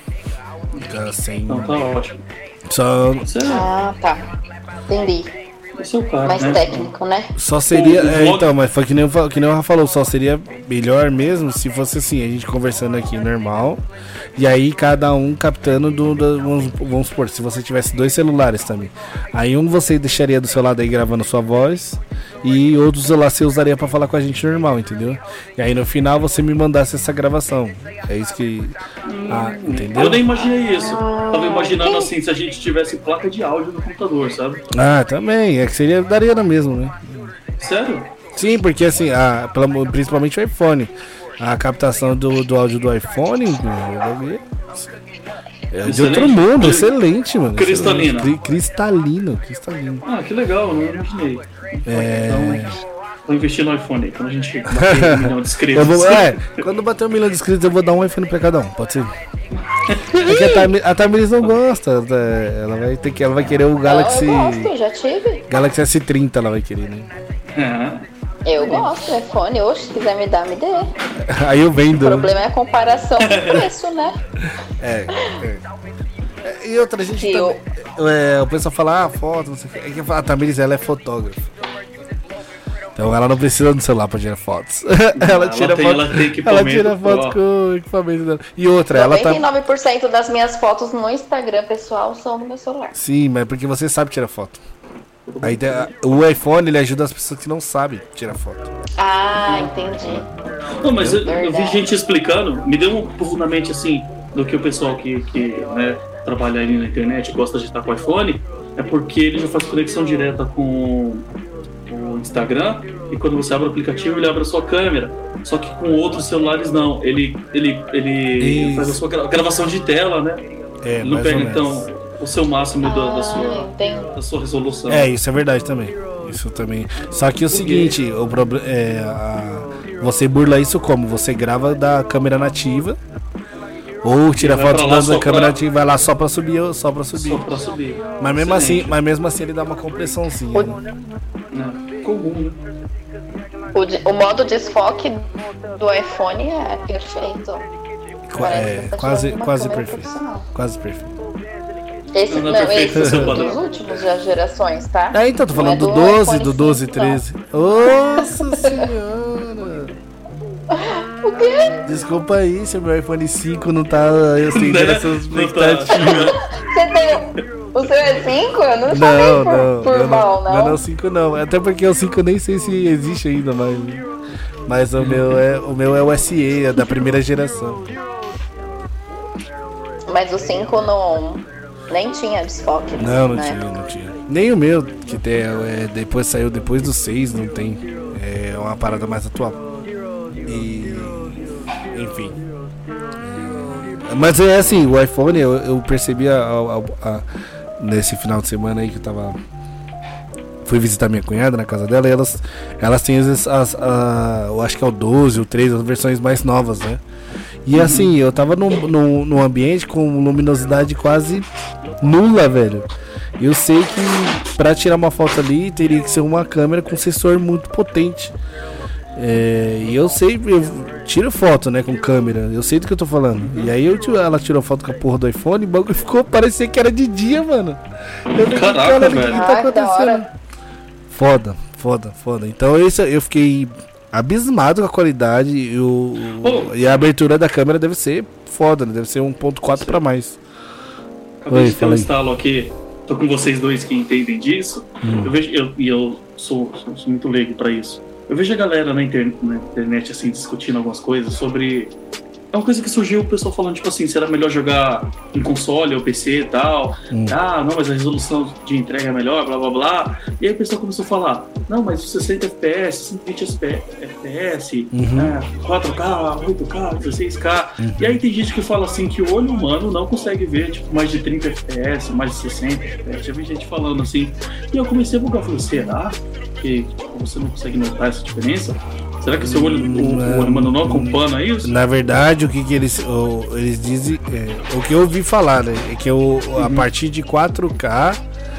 Fica sem... Então tá ótimo. Só... Ah, tá. Entendi. Esse é o cara, mais né? técnico, né? Só seria. É, então, mas foi que nem, eu, que nem o Rafa falou, só seria melhor mesmo se fosse assim, a gente conversando aqui normal. E aí cada um captando do. do vamos, vamos supor, se você tivesse dois celulares também. Aí um você deixaria do seu lado aí gravando sua voz. E outro celular você usaria pra falar com a gente normal, entendeu? E aí no final você me mandasse essa gravação. É isso que. Ah, entendeu? Eu nem imaginei isso. Tava imaginando assim, se a gente tivesse placa de áudio no computador, sabe? Ah, também. É que seria, daria na mesma, né? Sério? Sim, porque assim, a, principalmente o iPhone. A captação do, do áudio do iPhone é de outro mundo, excelente, mano. Cristalino. Excelente. Cristalino, cristalino. Ah, que legal, eu não imaginei. É... Então, vou investir no iPhone aí, quando a gente bater um milhão de inscritos. Vou, é, quando bater um milhão de inscritos eu vou dar um iPhone pra cada um, pode ser? É que a, Tam, a Tamiris não gosta, ela vai, ter que, ela vai querer o Galaxy... Eu gosto, já tive. Galaxy S trinta ela vai querer, né? É. Eu gosto do iPhone, oxe, se quiser me dar, me dê. Aí eu vendo. O problema é a comparação com preço, né? É, é. E outra, gente eu... também, é, o pessoal fala, ah, foto, não sei o que. É que a Tamiris, ela é fotógrafa. Então ela não precisa do celular pra tirar fotos. ela tira tem, foto, ela tem ela tira foto com o equipamento dela. E outra, ela tá... noventa e nove por cento das minhas fotos no Instagram, pessoal, são no meu celular. Sim, mas porque você sabe tirar foto. Aí o iPhone, ele ajuda as pessoas que não sabem tirar foto. Ah, entendi. Não, mas eu, eu vi gente explicando, me deu um pouco na mente assim, do que o pessoal que, que né, trabalha ali na internet gosta de estar com o iPhone, é porque ele já faz conexão direta com o Instagram, e quando você abre o aplicativo ele abre a sua câmera, só que com outros celulares não, ele, ele, ele faz a sua gravação de tela, né? É, ele não pega então o seu máximo ah, da, da, sua, da sua resolução. É, isso é verdade também. Isso também. Só que é o seguinte, o problema é a, você burla isso como? Você grava da câmera nativa ou tira foto da câmera nativa e vai lá só pra subir, só pra subir. Só pra subir. Mas mesmo assim, mas mesmo assim ele dá uma compressãozinha. Né? É, comum, né? O, de, o modo desfoque do iPhone é perfeito. É, quase, quase perfeito. Quase perfeito. Esse não, não é esse é dos últimos das gerações, tá? Ah, então tô falando é do, do doze, do doze, treze. Nossa senhora! O quê? Desculpa aí se o meu iPhone cinco não tá estendendo essas expectativas. Você tem... O seu é cinco? Eu não, não não, chamei por, não, por não, mal, não. Não é o cinco não. Até porque o cinco eu nem sei se existe ainda, mas... Mas o meu é o, meu é o S E, é da primeira geração. Mas o cinco não... Nem tinha desfoque. Não, não tinha, época. não tinha. Nem o meu, que tem, é, depois saiu depois do seis, não tem. É uma parada mais atual. E. Enfim. É, mas é assim, o iPhone, eu, eu percebi a, a, a, nesse final de semana aí que eu tava. Fui visitar minha cunhada na casa dela e elas, elas têm as, as, a, eu acho que é o doze, o treze, as versões mais novas, né? E assim, eu tava num, num, num ambiente com luminosidade quase nula, velho. Eu sei que pra tirar uma foto ali teria que ser uma câmera com sensor muito potente. É, e eu sei, eu tiro foto, né, com câmera. Eu sei do que eu tô falando. E aí eu, ela tirou foto com a porra do iPhone e o bagulho ficou, parecia que era de dia, mano. Eu Caraca, cara, velho. O que tá acontecendo? Foda, foda, foda. Então isso, eu fiquei abismado com a qualidade e, o, oh. e a abertura da câmera deve ser foda, né? Deve ser um ponto quatro pra mais. Acabei Oi, de ter um estalo aqui. Tô com vocês dois que entendem disso. Hum. Eu vejo, eu, e eu sou, sou, sou muito leigo pra isso. Eu vejo a galera na, inter, na internet assim discutindo algumas coisas sobre... É uma coisa que surgiu o pessoal falando, tipo assim, será melhor jogar em console ou P C e tal? Hum. Ah, não, mas a resolução de entrega é melhor, blá blá blá. E aí o pessoal começou a falar, não, mas sessenta F P S, cento e vinte F P S, uhum. é, quatro K, oito K, dezesseis K. Uhum. E aí tem gente que fala assim que o olho humano não consegue ver tipo, mais de trinta F P S, mais de sessenta F P S. Já vi gente falando assim. E eu comecei a bugar, falei, será que tipo, você não consegue notar essa diferença? Será que o seu olho, o, o olho humano não acompanha isso? Na verdade, o que, que eles, o, eles dizem, é, o que eu ouvi falar, né, é que o, a uhum. partir de quatro K,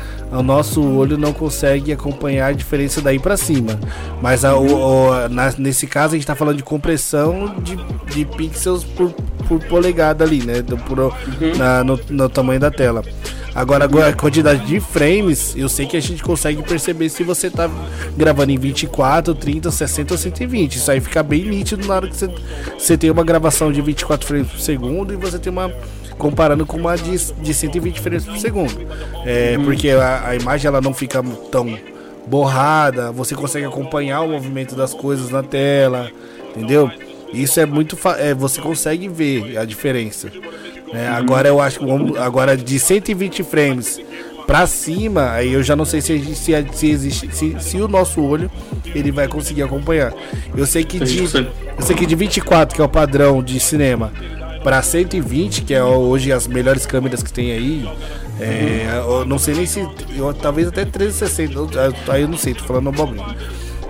o nosso olho não consegue acompanhar a diferença daí pra cima. Mas a, o, o, na, nesse caso a gente tá falando de compressão de, de pixels por, por polegada ali, né, do, por, uhum. na, no, no tamanho da tela. Agora, a quantidade de frames, eu sei que a gente consegue perceber se você tá gravando em vinte e quatro, trinta, sessenta ou cento e vinte. Isso aí fica bem nítido na hora que você, você tem uma gravação de vinte e quatro frames por segundo e você tem uma... comparando com uma de, de cento e vinte frames por segundo. É, uhum. Porque a, a imagem ela não fica tão borrada, você consegue acompanhar o movimento das coisas na tela, entendeu? Isso é muito... Fa- é, você consegue ver a diferença. É, agora eu acho que agora de cento e vinte frames pra cima, aí eu já não sei se, se, se existe se, se o nosso olho ele vai conseguir acompanhar. Eu sei que de, eu sei que de vinte e quatro, que é o padrão de cinema, pra cento e vinte, que é hoje as melhores câmeras que tem aí, é, eu não sei nem se eu, talvez até trezentos e sessenta, aí eu não sei, tô falando abobrinha.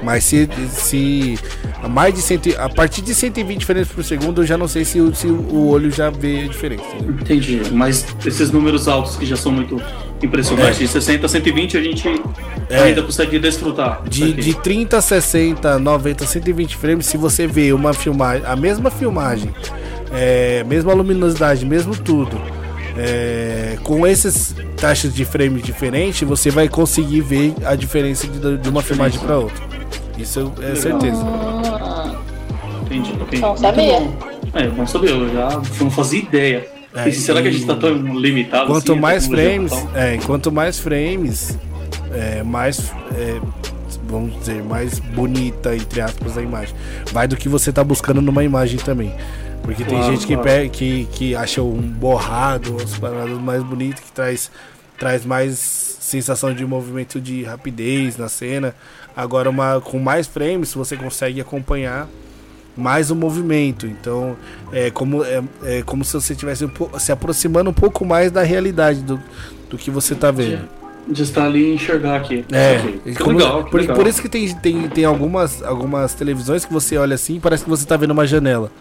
Mas se, se a, mais de cem, a partir de cento e vinte frames por segundo, eu já não sei se, o, se o olho já vê a diferença. Entendeu? Entendi, mas esses números altos que já são muito impressionantes, é. de sessenta a cento e vinte a gente é. ainda consegue desfrutar. De, de trinta, sessenta, noventa, cento e vinte frames, se você vê uma filmagem, a mesma filmagem, é, mesma luminosidade, mesmo tudo, é, com essas taxas de frame diferentes, você vai conseguir ver a diferença de, de uma filmagem para outra. Isso é certeza. Entendi, entendi. Não sabia. Bom. É, bom saber, eu já não fazia ideia. É, e será que a gente tá tão limitado? Quanto assim, mais frames, é, quanto mais frames, é, mais, é, vamos dizer, mais bonita, entre aspas, a imagem. Vai do que você tá buscando numa imagem também. Porque tem claro, gente que, claro. pega, que, que acha um borrado, as paradas mais bonitas, que traz, traz mais sensação de movimento, de rapidez na cena. Agora, uma, com mais frames, você consegue acompanhar mais o movimento. Então, é como, é, é como se você estivesse um se aproximando um pouco mais da realidade do, do que você está vendo. De estar ali e enxergar aqui. É, que como, legal, que por, legal. por isso que tem, tem, tem algumas, algumas televisões que você olha assim e parece que você está vendo uma janela.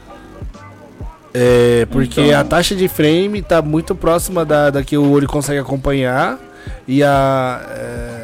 É, porque então, a taxa de frame está muito próxima da, da que o olho consegue acompanhar e a... É,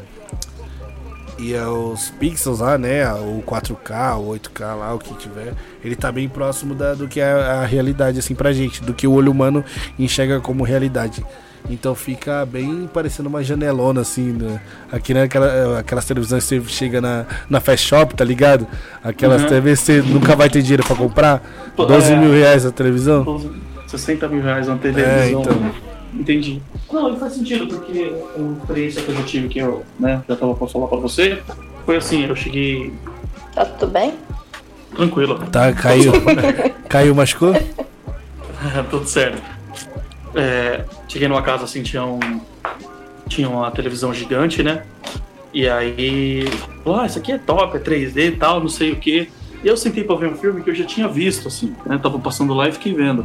e os pixels lá, né, o quatro K, o oito K lá, o que tiver, ele tá bem próximo da, do que é a realidade, assim, pra gente, do que o olho humano enxerga como realidade. Então fica bem parecendo uma janelona, assim, né? Aqui, né, aquela, aquelas televisões que você chega na, na Fast Shop, tá ligado? Aquelas uhum. T Vs que você nunca vai ter dinheiro pra comprar, doze mil reais a televisão. sessenta mil reais uma televisão. É, então... Entendi. Não, faz sentido, porque a experiência que eu já tive, que eu, né, já tava pra falar pra você, foi assim, eu cheguei... Tá tudo bem? Tranquilo. Tá, caiu. Caiu, machucou? Tudo certo. É, cheguei numa casa assim, tinha um... Tinha uma televisão gigante, né? E aí... Ah, isso aqui é top, é três D e tal, não sei o quê. E eu sentei pra ver um filme que eu já tinha visto, assim, né? Tava passando lá e fiquei vendo.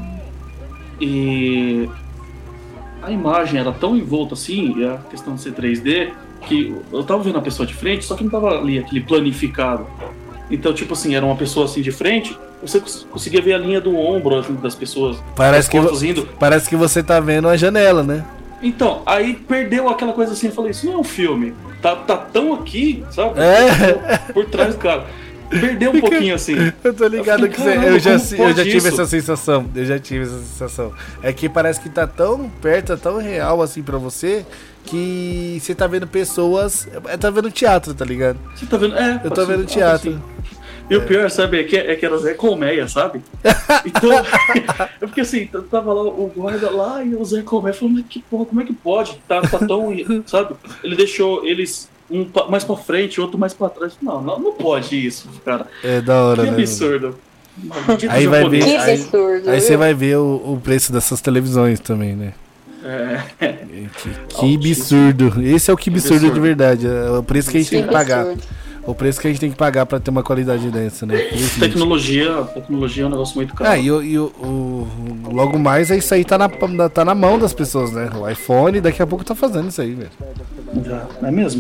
E... a imagem era tão envolta assim, e a questão de ser três D, que eu tava vendo a pessoa de frente, só que não tava ali aquele planificado. Então, tipo assim, era uma pessoa assim de frente, você conseguia ver a linha do ombro assim, das pessoas. Parece que, indo. parece que você tá vendo a janela, né? Então, aí perdeu aquela coisa assim, eu falei, isso não é um filme, tá, tá tão aqui, sabe? É. Por, por trás do cara. Perdeu um pouquinho assim. Eu tô ligado eu que você, eu já, eu já tive essa sensação. Eu já tive essa sensação. É que parece que tá tão perto, tá tão real assim pra você, que você tá vendo pessoas. Tá vendo teatro, tá ligado? Você tá vendo? É. Eu tô vendo teatro. Assim. E é. O pior, sabe, é que, é que era Zé Colmeia, sabe? Então, é porque assim, tava lá o guarda lá e o Zé Colmeia falando, mas que porra, como é que pode? Tá, tá tão. Sabe? Ele deixou eles. Um mais pra frente, outro mais pra trás. Não, não, não pode isso, cara. É da hora, que né? absurdo. Aí vai ver, que aí, absurdo. Aí você vai ver o, o preço dessas televisões também, né? É. Que, que absurdo. Esse é o que absurdo, absurdo de verdade. É o preço que a gente que tem que pagar. Absurdo. O preço que a gente tem que pagar pra ter uma qualidade dessa, né? Tecnologia, tecnologia é um negócio muito caro. Ah, e, o, e o, o, logo mais é isso aí, tá na, tá na mão das pessoas, né? O iPhone daqui a pouco tá fazendo isso aí, velho. Já, não é mesmo?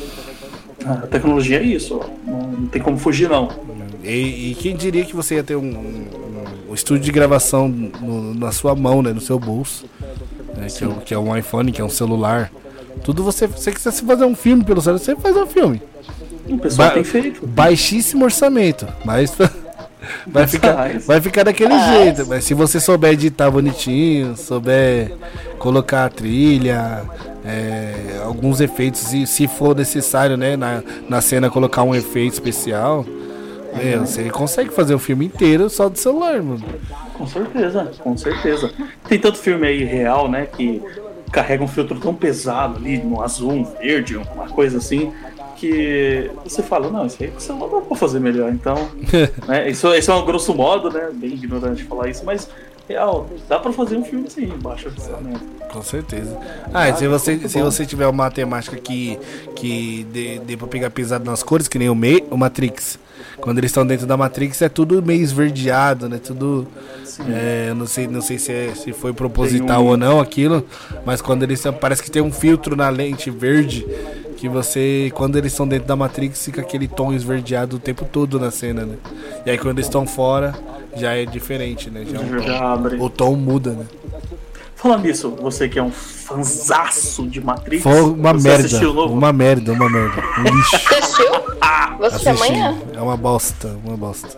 A tecnologia é isso, ó. Não tem como fugir, não. E, e quem diria que você ia ter um, um, um estúdio de gravação no, na sua mão, né? No seu bolso, né, que, é, que é um iPhone, que é um celular. Tudo você, você quiser fazer um filme pelo celular, você faz um filme. O pessoal ba tem feito. Baixíssimo orçamento, mas vai ficar, vai ficar daquele ah, jeito. Mas se você souber editar bonitinho, souber colocar a trilha, é, alguns efeitos, se, se for necessário, né, na, na cena colocar um efeito especial, é, você consegue fazer o filme inteiro só do celular, mano. Com certeza, com certeza. Tem tanto filme aí real, né, que carrega um filtro tão pesado ali, um azul, um verde, uma coisa assim, que você fala, não, isso aí você não dá pra fazer melhor, então, né, isso, isso é um grosso modo, né, bem ignorante falar isso, mas real, dá pra fazer um filme assim, baixo orçamento. Com certeza. Ah, e se você, se você tiver uma matemática que, que dê, dê pra pegar pesado nas cores, que nem o, Me, o Matrix, quando eles estão dentro da Matrix é tudo meio esverdeado, né, tudo, é, não sei, não sei se, é, se foi proposital um... ou não aquilo, mas quando eles, parece que tem um filtro na lente verde, que você, quando eles estão dentro da Matrix, fica aquele tom esverdeado o tempo todo na cena, né? E aí quando eles estão fora, já é diferente, né? Já, é um já abre. O tom muda, né? Falando nisso, você que é um fanzaço de Matrix, foi uma você merda, assistiu o novo? uma merda, uma merda, um lixo. Você assistiu? Ah, você assisti. Amanhã? É uma bosta, uma bosta.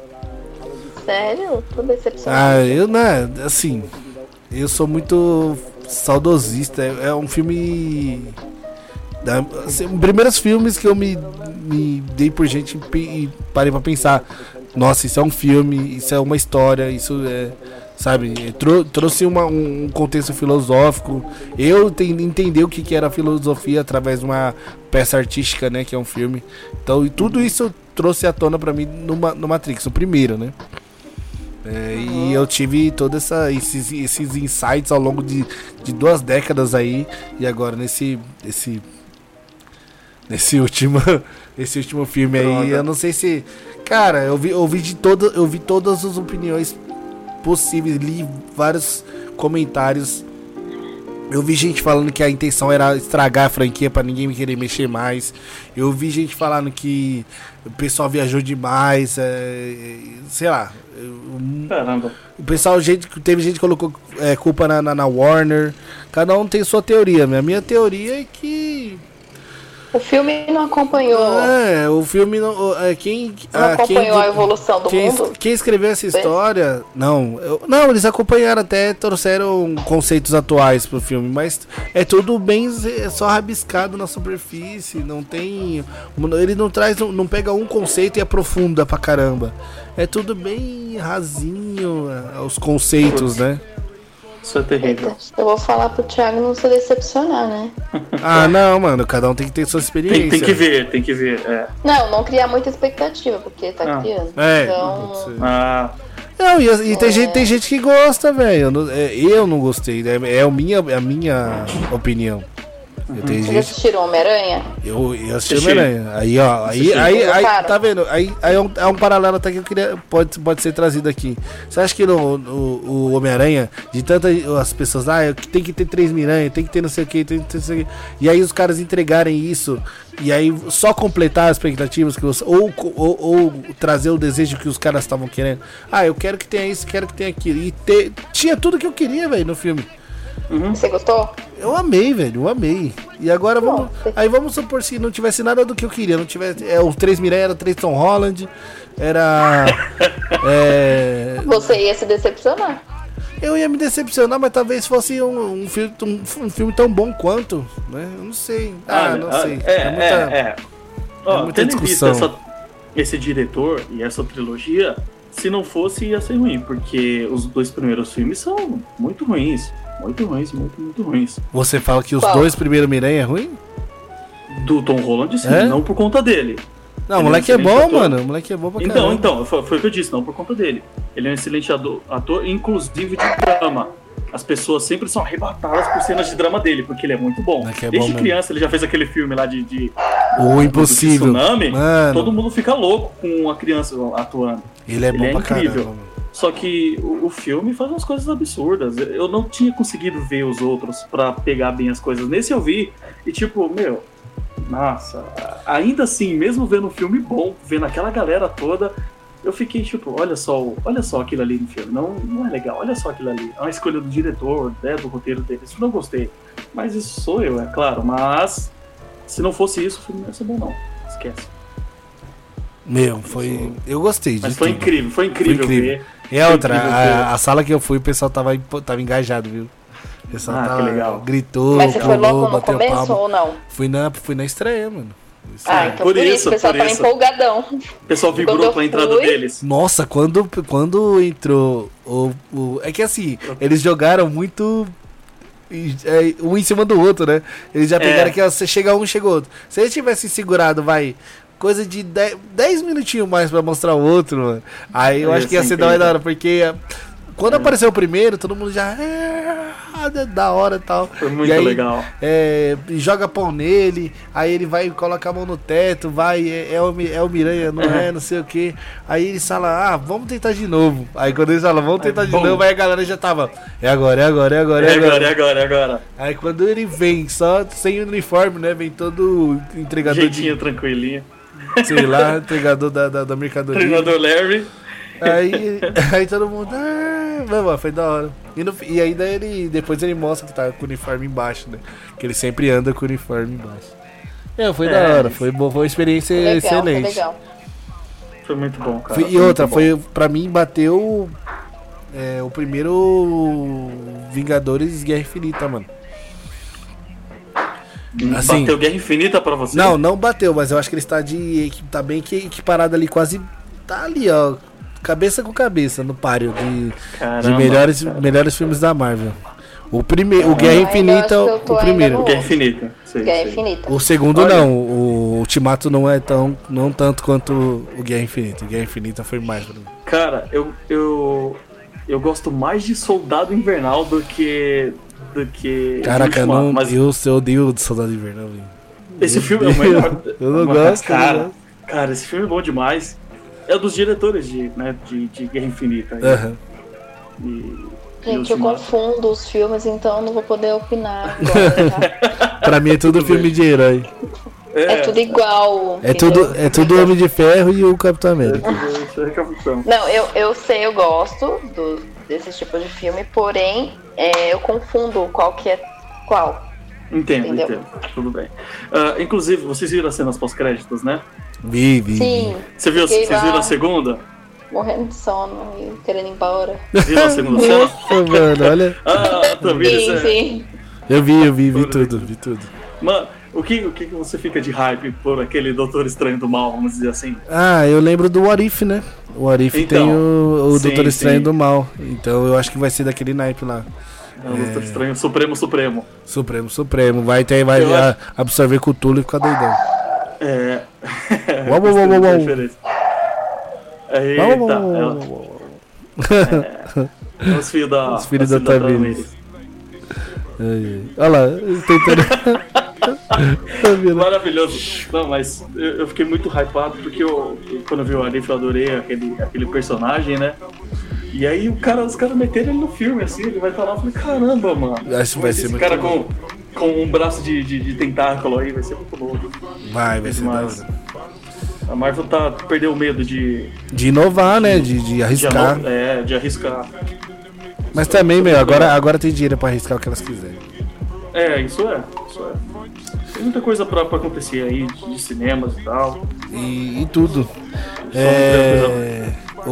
Sério? Tô decepcionado. Ah, eu, né, assim, eu sou muito saudosista, é, é um filme... Da, assim, primeiros filmes que eu me, me dei por gente e parei pra pensar, nossa, isso é um filme, isso é uma história, isso é, sabe, trou trouxe uma, um contexto filosófico. Eu entendi o que, que era a filosofia através de uma peça artística, né, que é um filme. Então, e tudo isso trouxe à tona pra mim no, no Matrix, o primeiro, né. É, e eu tive todos esses, esses insights ao longo de, de duas décadas aí. E agora nesse esse, nesse, último, esse último filme aí, Droga. eu não sei se... Cara, eu vi, eu vi de todo, eu vi todas as opiniões possíveis, li vários comentários. Eu vi gente falando que a intenção era estragar a franquia pra ninguém me querer mexer mais. Eu vi gente falando que o pessoal viajou demais, é, sei lá. Caramba. O pessoal, gente, teve gente que colocou é, culpa na, na, na Warner. Cada um tem sua teoria. A minha teoria é que... O filme não acompanhou. É, o filme não. É, quem, não a, acompanhou quem, a evolução do quem, mundo? Quem escreveu essa história. Não, eu, não, eles acompanharam até, trouxeram conceitos atuais pro filme, mas é tudo bem é só rabiscado na superfície. Não tem. Ele não traz. Não, não pega um conceito e aprofunda pra caramba. É tudo bem rasinho, os conceitos, né? Isso é terrível. Eita, eu vou falar pro Thiago não se decepcionar, né? Ah, não, mano, cada um tem que ter sua experiência. Tem, tem que ver, tem que ver, é. Não, não criar muita expectativa, porque tá ah. criando. É, então... Ah. Não, e, e tem, é. gente, tem gente que gosta, velho. Eu, eu não gostei, é, é a, minha, a minha opinião. Eu tenho Vocês gente... assistiram Homem-Aranha? Eu, eu assisti Homem-Aranha. Aí, ó, aí, aí, aí, tá vendo? Aí, aí é, um, é um paralelo até que eu queria. Pode, pode ser trazido aqui. Você acha que no, no, o Homem-Aranha, de tantas as pessoas, ah, tem que ter três Miranha, tem que ter não sei o que, tem que ter não sei o que. E aí os caras entregarem isso, e aí só completar as expectativas que você. Ou, ou, ou trazer o desejo que os caras estavam querendo. Ah, eu quero que tenha isso, quero que tenha aquilo. E ter, tinha tudo que eu queria, velho, no filme. Uhum. Você gostou? Eu amei, velho, eu amei. E agora vamos. Aí vamos supor se não tivesse nada do que eu queria. Não tivesse. É, o três Miranha era três Tom Holland. Era. é... Você ia se decepcionar. Eu ia me decepcionar, mas talvez fosse um, um, filme, um, um filme tão bom quanto, né? Eu não sei. Ah, ah não ah, sei. É, é muita, é, é. Ó, é muita discussão. Essa, esse diretor e essa trilogia, se não fosse, ia ser ruim, porque os dois primeiros filmes são muito ruins. Muito ruins, muito, muito ruins. Você fala que os Qual? dois primeiros Miranha é ruim? Do Tom Holland, sim, é? não por conta dele. Não, o moleque é, um é bom, ator. mano. O moleque é bom pra então, caramba. Então, foi, foi o que eu disse, não por conta dele. Ele é um excelente ator, ator, inclusive de drama. As pessoas sempre são arrebatadas por cenas de drama dele, porque ele é muito bom. É Desde bom criança, ele já fez aquele filme lá de... de o do, Impossível. Do tsunami, mano. Todo mundo fica louco com a criança atuando. Ele é ele bom é pra incrível. Caramba. Só que o, o filme faz umas coisas absurdas. Eu não tinha conseguido ver os outros pra pegar bem as coisas. Nesse eu vi e tipo, meu... Nossa, ainda assim, mesmo vendo um filme bom, vendo aquela galera toda, eu fiquei tipo, olha só, olha só aquilo ali no filme, não, não é legal, olha só aquilo ali. É uma escolha do diretor, né, do roteiro dele, isso não gostei. Mas isso sou eu, é claro, mas se não fosse isso, o filme não ia ser bom não, esquece. Meu, foi... Eu gostei disso. Mas foi tudo. incrível, foi incrível, foi incrível ver. E a outra, a, a sala que eu fui, o pessoal tava, tava engajado, viu? O pessoal ah, tava, que legal. Gritou, Mas você pulou, foi logo no começo palma. ou não? Fui na, fui na estreia, mano. Ah, então por, por isso, o pessoal tava isso. empolgadão. O pessoal vibrou com a entrada fui... deles. Nossa, quando, quando entrou o, o... É que assim, eles jogaram muito... um em cima do outro, né? Eles já pegaram é. que você chega um, chega outro. Se eles tivessem segurado, vai... Coisa de dez minutinhos mais pra mostrar o outro, mano. Aí eu, eu acho que ia ser da hora, porque... Quando é. apareceu o primeiro, todo mundo já... É, da hora e tal. Foi muito e aí, legal. É, joga pão nele, aí ele vai e coloca a mão no teto, vai, é, é, o, é o Miranha, não é, não sei o que. Aí eles falam, ah, vamos tentar de novo. Aí quando eles falam, vamos tentar é de bom. novo, aí a galera já tava, é agora, é agora, é agora, é agora. É agora, é agora. Aí quando ele vem, só sem uniforme, né, vem todo entregador Jeitinho de... tranquilinho. Sei lá, entregador da, da, da mercadoria. Entregador Larry. Aí, aí todo mundo, ah, mano, foi da hora. E, no, e ainda ele, depois ele mostra que tá com o uniforme embaixo, né? Que ele sempre anda com o uniforme embaixo. É, foi é, da hora, foi, foi uma experiência legal, excelente. Foi legal. Foi muito bom, cara. Foi, e outra, foi, pra mim, bateu é, o primeiro Vingadores Guerra Infinita, mano. Assim, bateu Guerra Infinita pra você? Não, não bateu, mas eu acho que ele está de. Tá bem equiparado ali, quase. Tá ali, ó. Cabeça com cabeça no páreo de, de melhores, melhores filmes da Marvel. O primeiro, o Guerra Infinita, o primeiro. Guerra Infinita. Sei, Guerra Infinita. O segundo Olha. não, o Ultimato não é tão, não tanto quanto o Guerra Infinita. O Guerra Infinita foi mais. Cara, eu eu eu gosto mais de Soldado Invernal do que do que. Caraca, não, mas eu, eu odeio de Soldado Invernal. Esse eu filme é o melhor. Eu não gosto, cara. Cara, esse filme é bom demais. É dos diretores de, né, de, de Guerra Infinita. Uhum. E, Gente, eu confundo os filmes, então eu não vou poder opinar agora, tá? Pra mim é tudo, tudo filme bem. de herói. É, é tudo igual. É tudo, é tudo Homem de Ferro e o Capitão América. É tudo, não, eu, eu sei, eu gosto do, desses tipos de filme, porém é, eu confundo qual que é qual. Entendo, Entendeu? entendo. Tudo bem. Uh, inclusive, vocês viram as cenas pós-créditos, né? Vi, vi. Sim. Você viu, vocês viram a segunda? Morrendo de sono e querendo ir embora. Viram a segunda cena? Nossa, mano, olha. Ah, tá vendo? Sim, sim. Eu vi, eu vi, vi tudo, vi tudo. Mano, o que, o que você fica de hype por aquele Doutor Estranho do Mal, vamos dizer assim? Ah, eu lembro do What If, né? O What If então, tem o, o sim, Doutor Estranho sim. do Mal. Então eu acho que vai ser daquele naipe lá. É o Doutor Estranho Supremo Supremo. Supremo Supremo. Vai, ter, vai a, absorver Cthulhu e ficar doidão. É. Uau, uau, uau, uau. Eita, uau, uau, uau. É, é, os filhos da. Os filhos da Tamires. Olha lá, tentando. Maravilhoso. Não, mas eu, eu fiquei muito hypado porque eu, quando eu vi o Arif, eu adorei aquele, aquele personagem, né? E aí o cara, os caras meteram ele no filme, assim, ele vai estar lá e falei, caramba, mano. Acho que vai ser esse muito cara bom. com, com um braço de, de, de tentáculo aí, vai ser muito louco. Vai, vai ser mais. A Marvel tá, perdeu o medo de... De inovar, né? De, de arriscar. De, é, de arriscar. Mas também, meu, agora, agora tem dinheiro pra arriscar o que elas quiserem. É, isso é, isso é. Tem muita coisa pra, pra acontecer aí, de, de cinemas e tal. E, e tudo. É...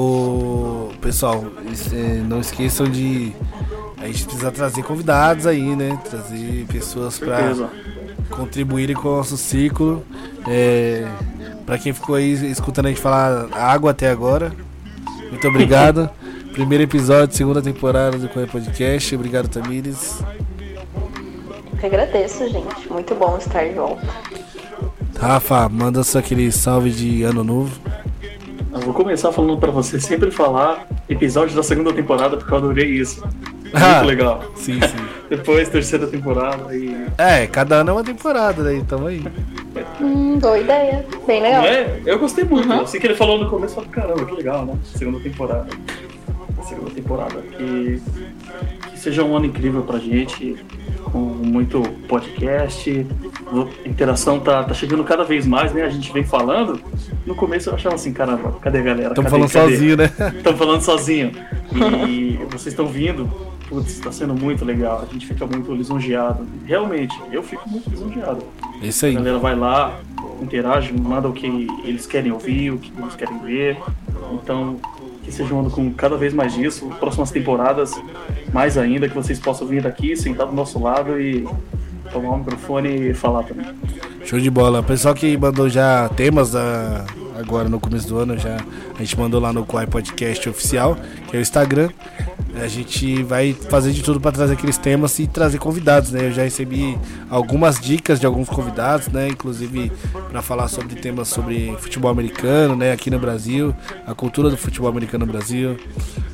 O pessoal, não esqueçam de a gente precisa trazer convidados aí, né? Trazer pessoas para contribuírem com o nosso ciclo. É, para quem ficou aí escutando a gente falar água até agora, muito obrigado. Primeiro episódio, segunda temporada do Coelho Podcast. Obrigado, Tamires. Eu que agradeço, gente. Muito bom estar de volta. Rafa, manda só aquele salve de ano novo. Eu vou começar falando pra você sempre falar episódio da segunda temporada, porque eu adorei isso. Ah, muito legal. Sim, sim. Depois, terceira temporada e... É, cada ano é uma temporada, daí, tamo aí. Hum, boa ideia. Bem legal. Não é? Eu gostei muito. Uhum. Assim que ele falou no começo, eu falei, caramba, que legal, né? Segunda temporada. Segunda temporada. Que, que seja um ano incrível pra gente, com muito podcast. A interação tá, tá chegando cada vez mais, né? A gente vem falando. No começo eu achava assim, caramba, cadê a galera? Estamos falando cadê? sozinho, né? Estamos falando sozinho. E vocês estão vindo. Putz, está sendo muito legal. A gente fica muito lisonjeado. Realmente, eu fico muito lisonjeado. Isso aí. A galera vai lá, interage, manda o que eles querem ouvir, o que eles querem ver. Então, que seja um ano com cada vez mais disso. Próximas temporadas, mais ainda, que vocês possam vir daqui, sentar do nosso lado e tomar o microfone e falar também. Show de bola. O pessoal que mandou já temas da... agora no começo do ano, já a gente mandou lá no Quai Podcast Oficial, que é o Instagram. A gente vai fazer de tudo para trazer aqueles temas e trazer convidados, né? Eu já recebi algumas dicas de alguns convidados, né? Inclusive para falar sobre temas sobre futebol americano, né? Aqui no Brasil, a cultura do futebol americano no Brasil.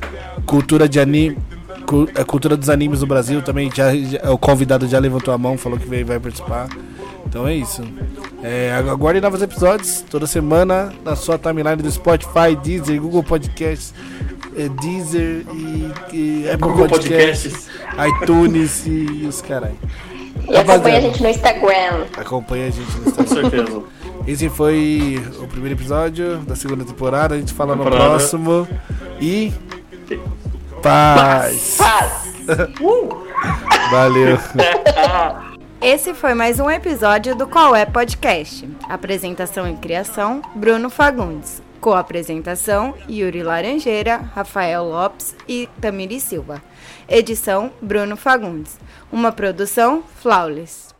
Cultura de anime. A cultura dos animes no Brasil também. Já, já, o convidado já levantou a mão, falou que veio, vai participar. Então é isso. É, aguardem novos episódios toda semana na sua timeline do Spotify, Deezer, Google Podcasts, é, Deezer e, e Apple Google Podcasts, Podcasts, iTunes e os caralho. E acompanha a gente no Instagram. Acompanha a gente no Instagram. Com certeza. Esse foi o primeiro episódio da segunda temporada. A gente fala temporada. no próximo. E. Paz! Paz! Uh! Valeu! Esse foi mais um episódio do Qual é Podcast. Apresentação e criação, Bruno Fagundes. Co-apresentação, Yuri Laranjeira, Rafael Lopes e Tamiri Silva. Edição, Bruno Fagundes. Uma produção, Flawless.